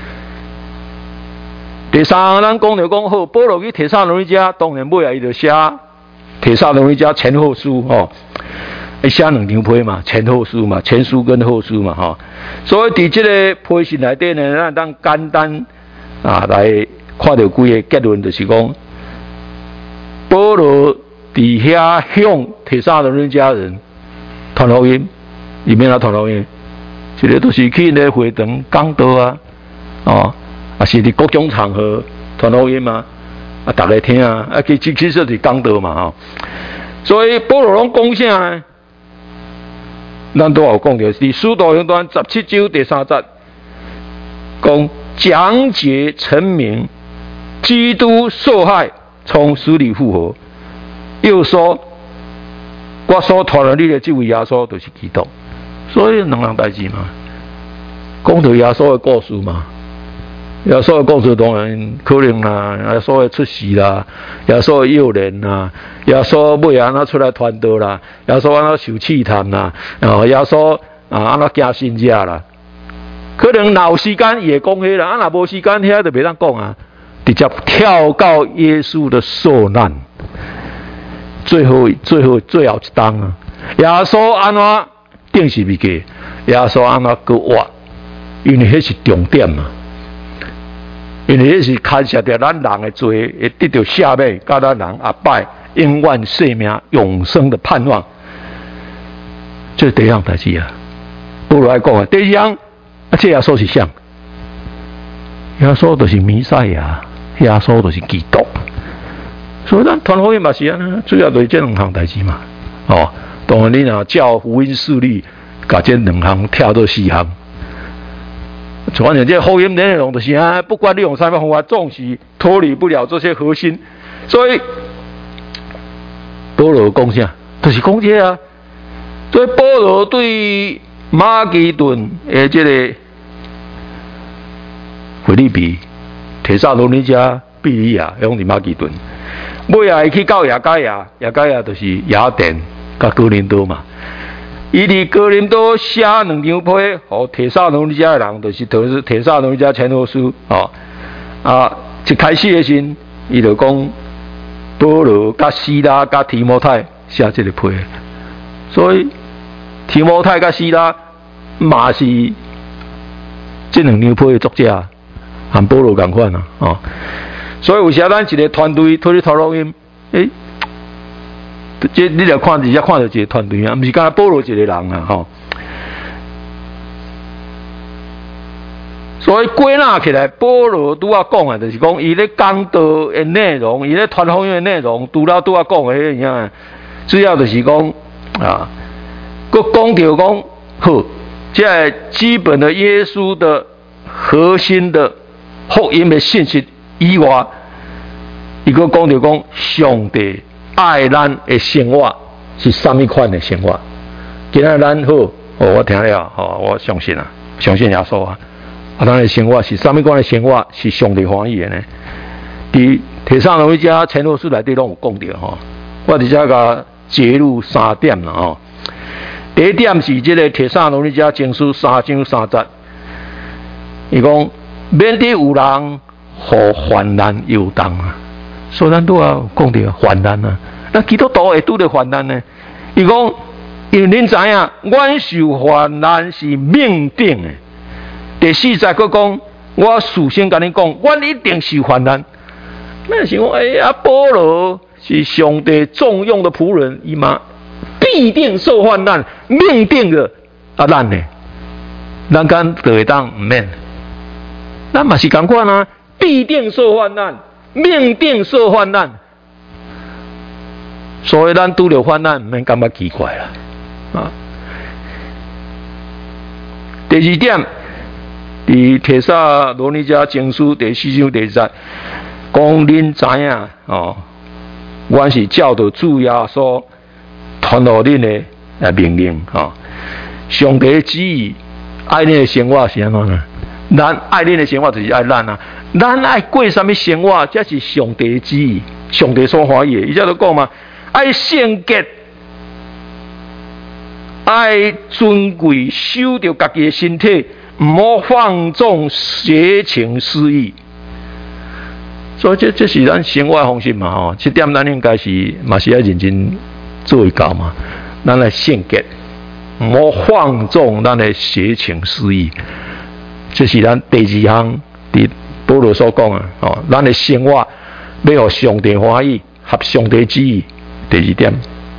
第三，咱讲着讲好，保罗去提撒罗尼迦，当然尾啊，伊就写提撒罗尼迦前后书吼，伊写两张批嘛，前后书嘛，前书跟后书嘛吼。所以伫这个批信内底呢，咱当简单啊来看到几个结论，就是讲保罗伫遐向提撒罗尼迦人传福音，里面来传福音，这个都是去咧会堂讲道啊，哦。啊，是伫各种场合传福音嘛，啊，大家听啊，啊，其其其实是讲道嘛，吼。所以保罗拢讲啥呢？咱都有讲到，伫使徒行传十七章第三节，讲讲解陈明，基督受害，从死里复活。又说，我所传的你的这位耶稣就是基督。所以两样代志嘛，讲到耶稣的故事嘛。耶稣的故事当然可能啦，耶稣的出世啦，耶稣的幼年啦，耶稣尾安怎出来传道啦，耶稣安怎受试探啦，哦，耶稣啊安怎惊信者啦，可能若有时间也讲迄啦，啊若无时间遐就袂当讲啊，直接跳到耶稣的受难，最后最后最后一当啊，耶稣安怎定十字架，耶稣安怎搁活，因为迄是重点嘛。因为迄是牵涉到咱人的罪，会得到赦免，甲咱人下摆永远生命、永生的盼望。这是第一样代志啊。保罗来讲啊，第二样，啊，这耶稣是啥？耶稣就是弥赛亚，耶稣就是基督。所以咱传福音嘛是安尼，主要就是这两项代志嘛。哦，当然你若照福音事例，甲这两项跳到四项。反正这福音内容就是啊，不管你用什么方法，总是脱离不了这些核心。所以保罗讲啥？就是讲这啊。所以保罗对马其顿的这个腓立比、提撒罗尼迦、庇哩亚，用是马其顿。尾啊，去到亚该亚，亚该亚就是雅典甲哥林多嘛。伊伫哥林多写两张批，互提撒罗尼迦的人，就是就是提撒罗尼迦前后书哦。啊，一开始的时，伊就讲保罗、甲希拉、甲提摩太写这个批，所以提摩太、甲希拉嘛是这两张批的作者，和保罗同款啊。哦，所以有时咱一个团队推去讨论音，诶。这你来看，直接看到一个团队啊，不是干保罗一个人啊，吼。所以归纳起来，保罗拄啊讲的，就是讲伊咧讲道的内容，伊咧传福音的内容，除了拄啊讲的迄样，主要就是讲啊，佮讲到讲好，这基本的耶稣的核心的福音的信息以外，伊佮讲到讲上帝。爱咱的生活是什么款的生活？今仔咱好，哦，我听了，哦，我相信啊，相信耶稣啊。啊，咱的生活是什么款的生活？是上帝欢喜的呢？伫提撒罗尼迦前后书内底拢有讲到吼。我伫遮甲揭露三点啦吼。第一点是这个提撒罗尼迦前书三章三节，伊讲免得有人互患难忧动啊。所以咱都要讲到患难啊，那基督徒会拄着患难呢？伊讲，因为恁知影，阮受患难是命定的。第四节佫讲，我事先甲恁讲，阮一定受患难。那想讲，哎呀，保罗是上帝重用的仆人，伊嘛必定受患难，命定的啊，咱呢，咱敢就会当唔免？咱嘛是共款啊，必定受患难。命定受患难，所以咱拄着患难，唔免感觉奇怪啦。啊，第二点，伫提撒罗尼迦前书第四章第一节，讲恁知影哦，阮是照着主耶稣传互恁的来命令哦。上帝旨意爱恁的生活是安怎呢？咱爱恁的生活就是爱咱啊。 咱爱过什么生活，这是上帝的旨意，上帝所欢喜的。伊才都讲嘛，爱圣洁，爱尊贵，守着家己的身体，唔好放纵邪情私意。所以这这是咱生活的方式嘛吼，这点咱应该是嘛是要认真做会到嘛。咱来圣洁，唔好放纵咱的邪情私意。这是咱第二项，伫保罗所讲啊，哦，咱的生活要互上帝欢喜，合上帝旨意。第二点，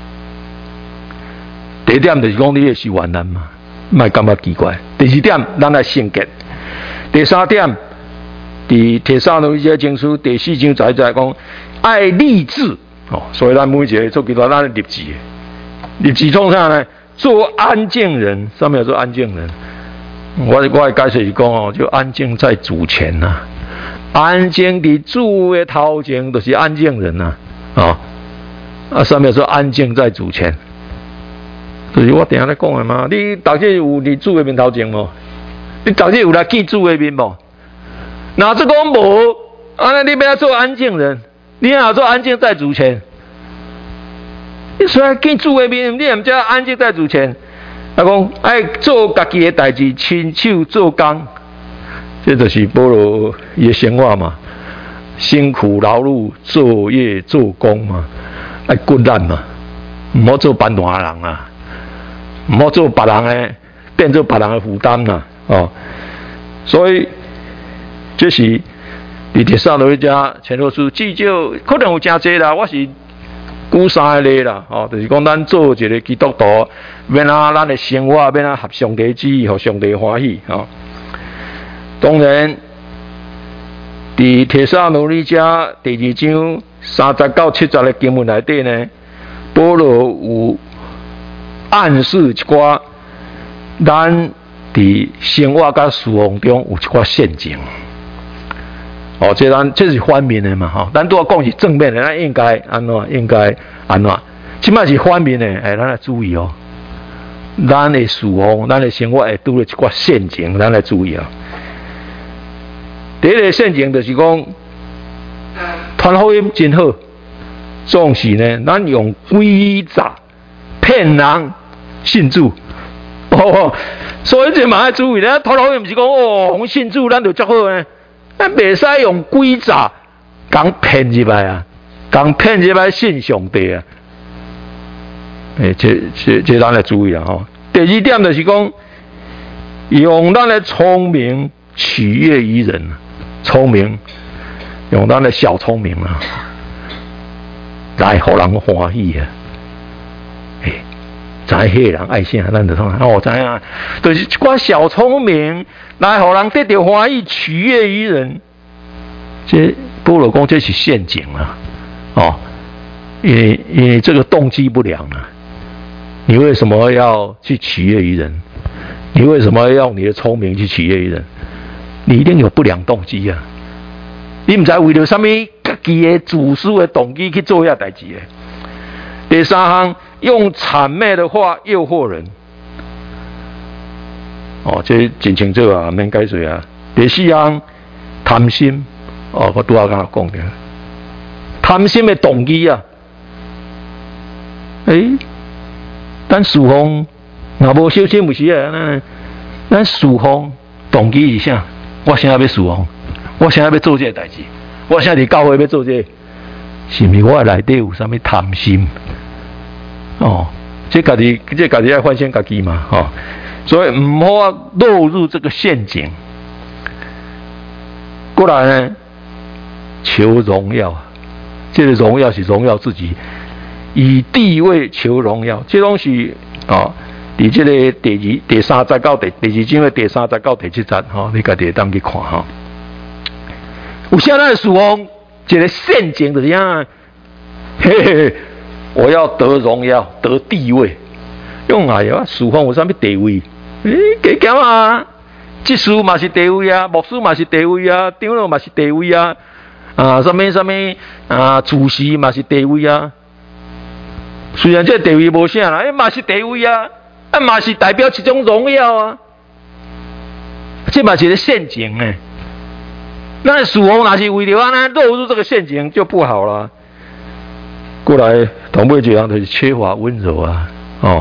第一点就是讲你也是完人嘛，莫感觉奇怪。第二点，咱来圣洁。第三点，伫提撒罗尼迦前书第四章在在讲爱立志哦，所以咱每一个做基督徒咱立志，立志创啥呢？做安静人，上面有做安静人。我我的解释是讲哦，就安静在主前呐、啊。安静伫主的头前，就是安静人呐、啊，哦，啊，上面说安静在主前，就是我定下咧讲的嘛。你逐日有伫主的面头前无？你逐日有来见主的面无？若是讲无，安尼你要做安静人，你要做安静在主前。你虽然见主的面，你也唔知安静在主前。啊，讲爱做家己的代志，亲手做工。这就是保罗伊的生活嘛，辛苦劳碌，做业做工嘛，爱骨力嘛，唔好做band大人啊，唔好做别人的，变做别人的负担啦，哦，所以这是伫提撒罗尼迦前书书至少可能有真济啦，我是举三个例啦，哦，就是讲咱做一个基督徒，免啊咱的生活免啊合上帝旨意，互上帝欢喜，哦。当然，伫提撒罗尼迦第二章三十到七十的经文内底呢，保罗有暗示一寡咱伫生活甲侍奉中有一寡陷阱。哦，这咱这是反面的嘛，吼，咱拄仔讲是正面的，咱应该安怎？应该安怎？即摆是反面的，哎，咱来注意哦。咱的侍奉，咱的生活会拄着一寡陷阱，咱来注意啊。第一个陷阱就是讲，传福音真好，总是呢，咱用诡诈骗人信主。哦，所以这嘛要注意咧，传福音不是讲哦，我信主咱就足好呢，咱袂使用诡诈讲骗入来啊，讲骗入来信上帝啊。诶、欸，这这这咱来注意啊吼。第二点就是讲，用咱的聪明取悦于人。聪明，用咱的小聪明啊，来互人欢喜啊！哎，知迄人爱啥，咱就通哦，知影，就是一寡小聪明来互人得到欢喜，取悦于人。这保罗讲这是陷阱啊！哦，因为因为这个动机不良啊，你为什么要去取悦于人？你为什么要用你的聪明去取悦于人？你一定有不良动机啊！你唔知为了什么家己的自私的动机去做遐代志的。第三项，用谄媚的话诱惑人。哦，这真清楚啊，免解释啊。第四项，贪心。哦，我拄仔刚讲的，贪心的动机啊。诶、欸，咱侍奉若无小心，有时啊，咱咱侍奉动机是啥？我现在要侍奉，我现在要做这个代志，我现在伫教会要做这個，是毋是我内底有啥物贪心？哦，这家己这家己要反省家己嘛，哦，所以唔好落入这个陷阱。过来呢，求荣耀，这个荣耀是荣耀自己，以地位求荣耀，这东西哦。伫这个第二、第三十到第第二章的第三十到第七节，吼，你家己当去看吼。有啥咱侍奉一个陷阱就是样，嘿嘿，我要得荣耀、得地位，用哎呀，侍奉有啥物地位？诶，加减啊，祭司嘛是地位啊，牧师嘛是地位啊，长老嘛是地位啊，啊，什么什么啊，主席嘛是地位啊。虽然这地位无啥啦，诶嘛是地位啊。啊，嘛是代表一种荣耀啊！这嘛是个陷阱诶。 那属红哪是为了安呢落入这个陷阱就不好了。过来，同辈这样就是缺乏温柔啊，哦，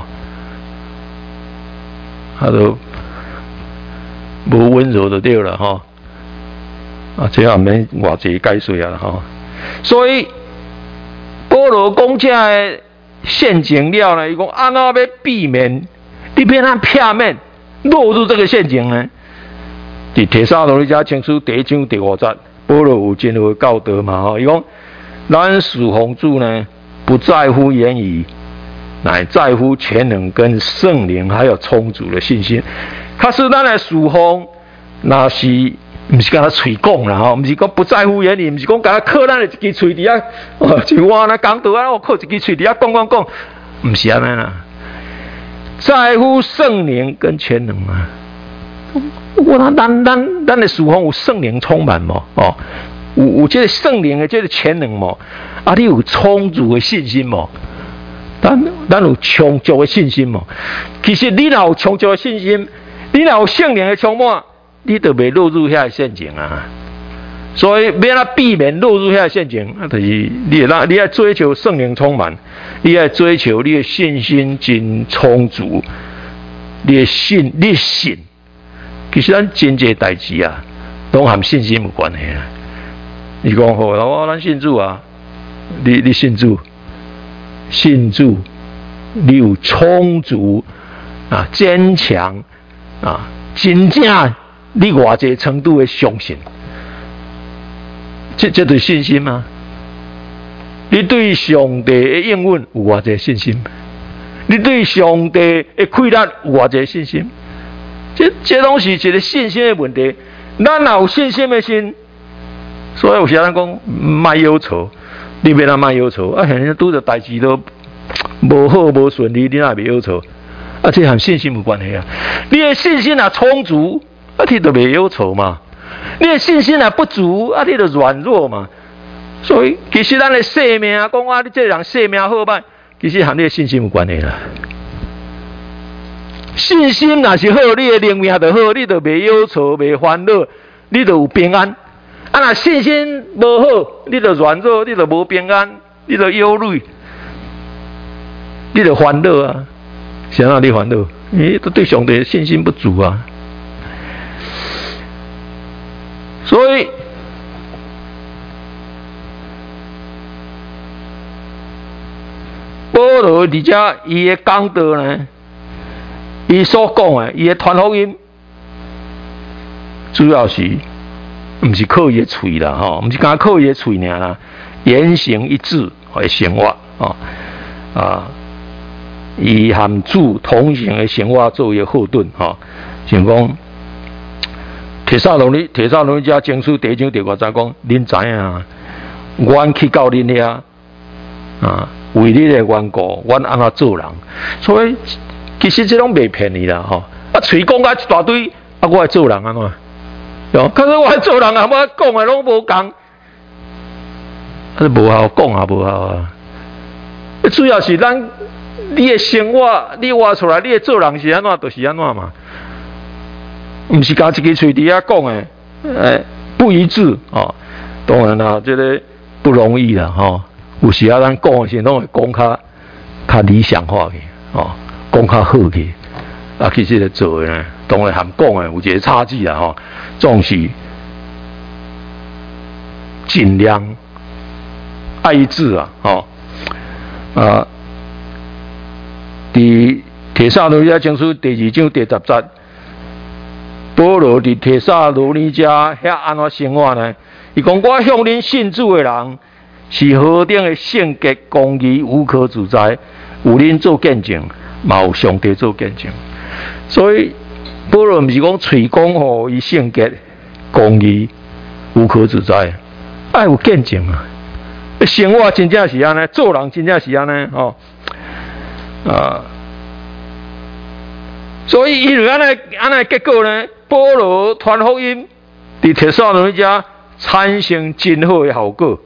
他都无温柔就对了哈。啊，这样免偌济解说啊哈。所以保罗讲这个陷阱了呢，伊讲安怎要避免，你别让片面落入这个陷阱呢？伫提撒罗尼迦前书第一章第五节，保罗有真好教导嘛吼，伊讲咱属红主呢，不在乎言语，乃在乎全能跟圣灵，还有充足的信心。可是咱的属红，那是毋是甲他嘴讲啦吼，毋是讲不在乎言语，毋是讲甲他靠咱的一支嘴伫遐，哦，就我那讲道啊，我靠一支嘴伫遐讲讲讲，毋是安尼啦，在乎圣灵跟全能啊。我咱咱咱咱的属红有圣灵充满嘛？哦，有有这个圣灵的这个全能嘛？啊，你有充足的信心嘛？咱咱有充足的信心嘛？其实你若有充足的信心，你若有圣灵的充满，你就袂落入遐陷阱啊。所以要来避免落入遐陷阱，啊，就是你要你要追求圣灵充满，你要追求你的信心真充足，你的信你信。其实咱真侪代志啊，拢和信心有关系啦。你讲好，我咱信主啊，你你信主，信主，你有充足啊，坚强啊，真正你偌济程度的相信，这这对信心吗？你对上帝的应允有偌济信心？你对上帝的亏难有偌济信心？这这拢是一个信心的问题。咱若有信心的心，所以有时咱讲莫忧愁，你别那莫忧愁。啊，现在拄着代志都无好无顺利，你哪袂忧愁？啊，这和信心有关系啊。你的信心若充足，啊，你就袂忧愁嘛。你的信心若不足，啊，你就软弱嘛。所以其实咱的生命，讲啊，你这人生命好歹，其实和你的信心有关系啦。信心若是好，你的灵命就好，你就袂忧愁、袂烦恼，你就有平安。啊，若信心无好，你就软弱，你就无平安，你就忧虑，你就烦恼啊！谁让你烦恼？你都对上帝的信心不足啊！所以，保罗而且伊的讲道呢？伊所讲的，伊的传福音，主要是毋是靠伊的嘴啦，吼，毋是单靠伊的嘴尔啦，言行一致的生活，吼啊，以和主同行的生活作为后盾，吼，像讲提撒罗尼提撒罗尼迦前书第一章第五节讲，恁知影，阮去到恁遐啊，为你的缘故，阮安怎做人，所以。其实这种袂骗你啦，吼！啊，嘴讲啊一大堆，啊，我爱做人安怎？哟，可是我爱做人啊，我讲的拢无共，啊，无效讲也无效啊。主要是咱你的生活，你活出来，你的做人是安怎，就是安怎嘛。毋是加一支嘴伫遐讲的，诶，不一致哦。当然啦，这个不容易啦，吼。有时啊，咱讲的时拢会讲较较理想化去，哦。讲较好去，啊，其实咧做的呢，当然含讲的有一个差距啦吼，总是尽量爱一致啊，吼啊，伫提撒罗尼迦前书第二章第十节，保罗伫提撒罗尼迦遐安怎生活呢？伊讲我向恁信主的人，是何等的圣洁、公义、无可指摘，有恁做见证。嘛有上帝做见证，所以保罗毋是讲嘴讲吼，伊圣洁、公义、无可指摘，爱有见证啊！生活真正是安尼，做人真正是安尼吼啊！所以因为安尼安尼结果呢，保罗传福音伫提撒罗尼迦产生真好的效果，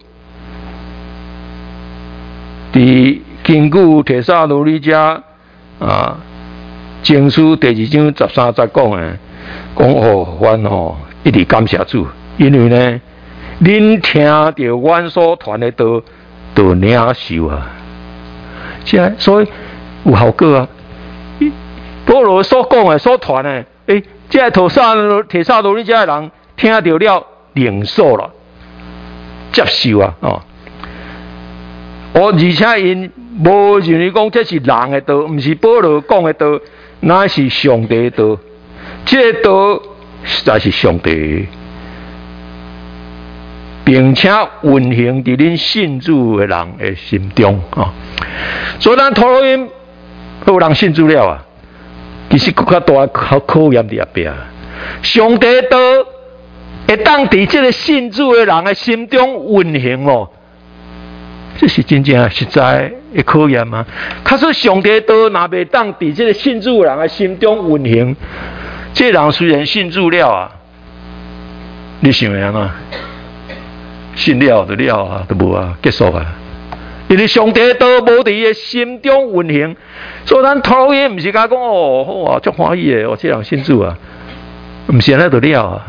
伫根据提撒罗尼迦。啊，经书第二章十三节讲诶，讲哦，阮吼一直感谢主， 因为呢，恁听到阮所传的道，就领受啊，这所以有效果啊。保罗所讲的、所传的，诶，这提撒提撒罗尼迦的人听到了，领受了，接受啊，哦。哦，而且因无认为讲这是人的道，不是保罗讲的道，那是上帝的道。这个道实在是上帝的，并且运行在恁信主的人的心中啊、哦。所以咱托福音有人信主了啊，其实更加大考考验伫后壁。上帝的道会当伫这个信主的人的心中运行哦。这是真正实在的考验吗？可是上帝道若袂当伫这个信主人的心中运行，这人虽然信主了啊，你想要安怎？信了就了啊，就无啊，结束啊。因为上帝道无伫伊的心中运行，所以咱托福音毋是甲讲哦，好啊，足欢喜的，哦，这人信主啊，毋是安尼就了啊。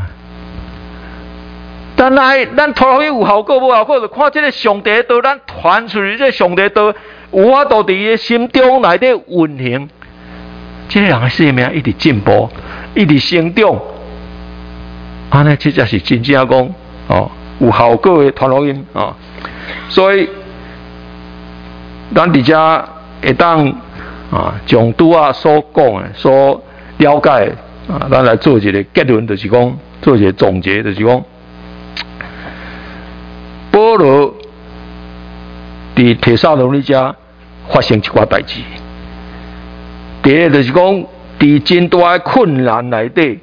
但来，咱托福音有效果无效果，就看这个上帝道，咱传出去，这个上帝道有法度伫伊心中内底运行，这个人的生命一直进步，一直成长，安尼这才是真正讲哦有效果的传福音啊。所以，咱伫遮会当啊，将拄啊所讲的、所了解的啊，咱来做一个结论，就是讲做一个总结，就是讲。保罗伫提撒罗尼迦发生一寡代志，第一就是讲，伫真大的困难内底，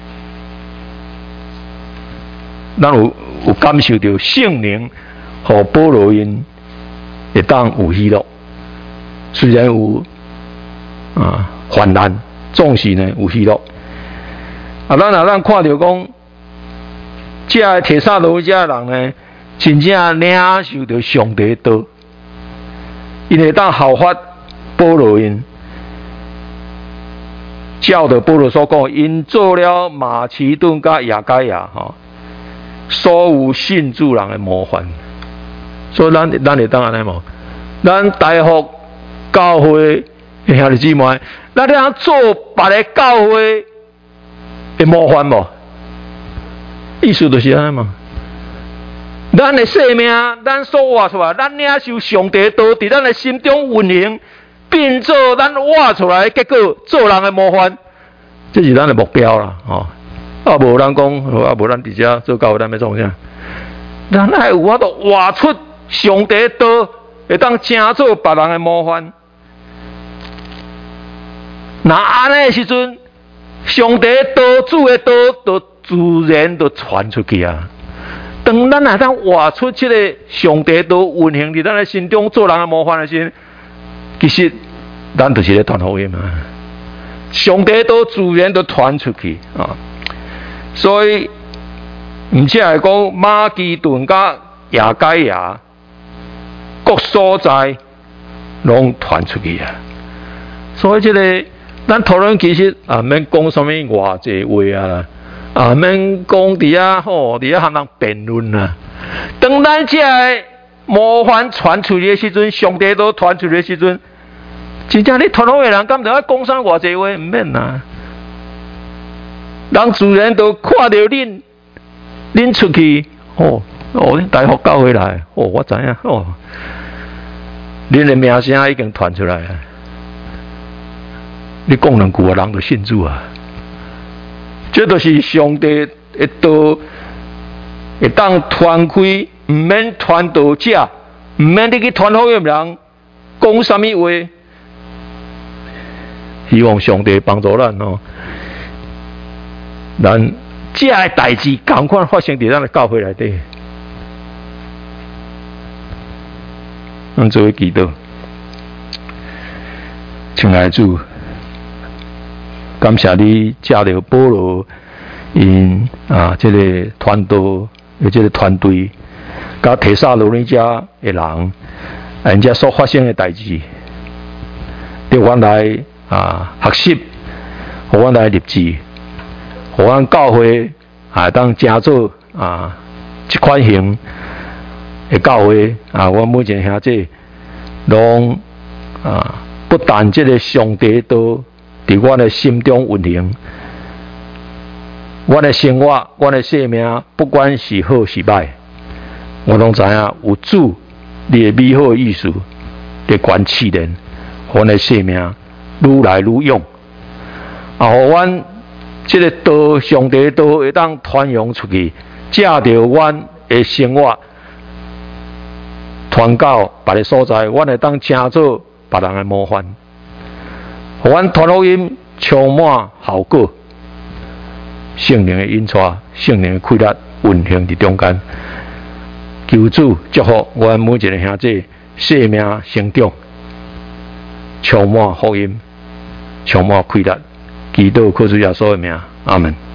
咱有有感受到圣灵和保罗因会当有喜乐，虽然有啊患难，总是呢有喜乐。啊，咱啊咱看到讲，这个提撒罗尼迦人呢。真正领受到上帝的道，因会当效法保罗因，照着保罗所讲，因做了马其顿甲亚该亚吼，所有信主人的模范。所以咱咱会当安尼无？咱大福教会的兄弟姊妹，咱会当做别个教会的模范无？意思就是安尼嘛。咱的生命，咱所活出来，咱领受上帝的道，伫咱的心中运行，变做咱活出来的结果，做人的模范，这是咱的目标啦，吼、哦。啊，无人讲，啊，无咱伫遮做教会，咱要创啥？咱爱有法度活出上帝的道，会当成做别人的模范。那安尼的时阵，上帝的道、主的道，就自然就传出去啊。当咱啊当活出这个上帝道运行伫咱的心中，做人的模范的时，其实咱就是咧传福音嘛。上帝道自然就传出去啊，所以唔只系讲马其顿甲亚该亚各所在拢传出去啊。所以这个咱讨论其实啊免讲什么偌济话啊。啊，免讲伫遐吼，伫遐和人辩论啊。当咱这个模范传出去的时阵，上帝都传出去的时阵，真正你传福音的人，敢着爱讲啥偌济话？唔免啦。人自然都看到恁，恁出去，哦哦，恁大福教会来，哦，我知影，哦，恁的名声已经传出来啊。你讲两句啊，人就信主啊。这就是上帝的道，会当传开，唔免传道者，唔免你去传福音人讲什么话。希望上帝帮助咱哦，咱这个代志赶快发生在咱的教会内底。咱做为祈祷，亲爱的主。感谢你借着保罗因啊，这个团队，这个团队，甲提撒罗尼迦的人，人家所发生的代志，对阮来啊学习，互阮来立志，互阮教会啊当正做啊，这款型的教会啊，我每一个兄弟拢啊，不但这个上帝道伫我的心中运行，我的生活、我的生命，不管是好是歹，我拢知影有主你的美好的意思的关系连，阮的生命愈来愈勇，啊，互阮这个道上帝的道会当传扬出去，借着阮的生活传到别个所在，阮会当成做别人的模范，互阮传福音充满效果，圣灵的引带，圣灵的开力运行伫中间。求主祝福阮每一个兄弟生命成长，充满福音，充满开力。祈祷靠主耶稣的名，阿门。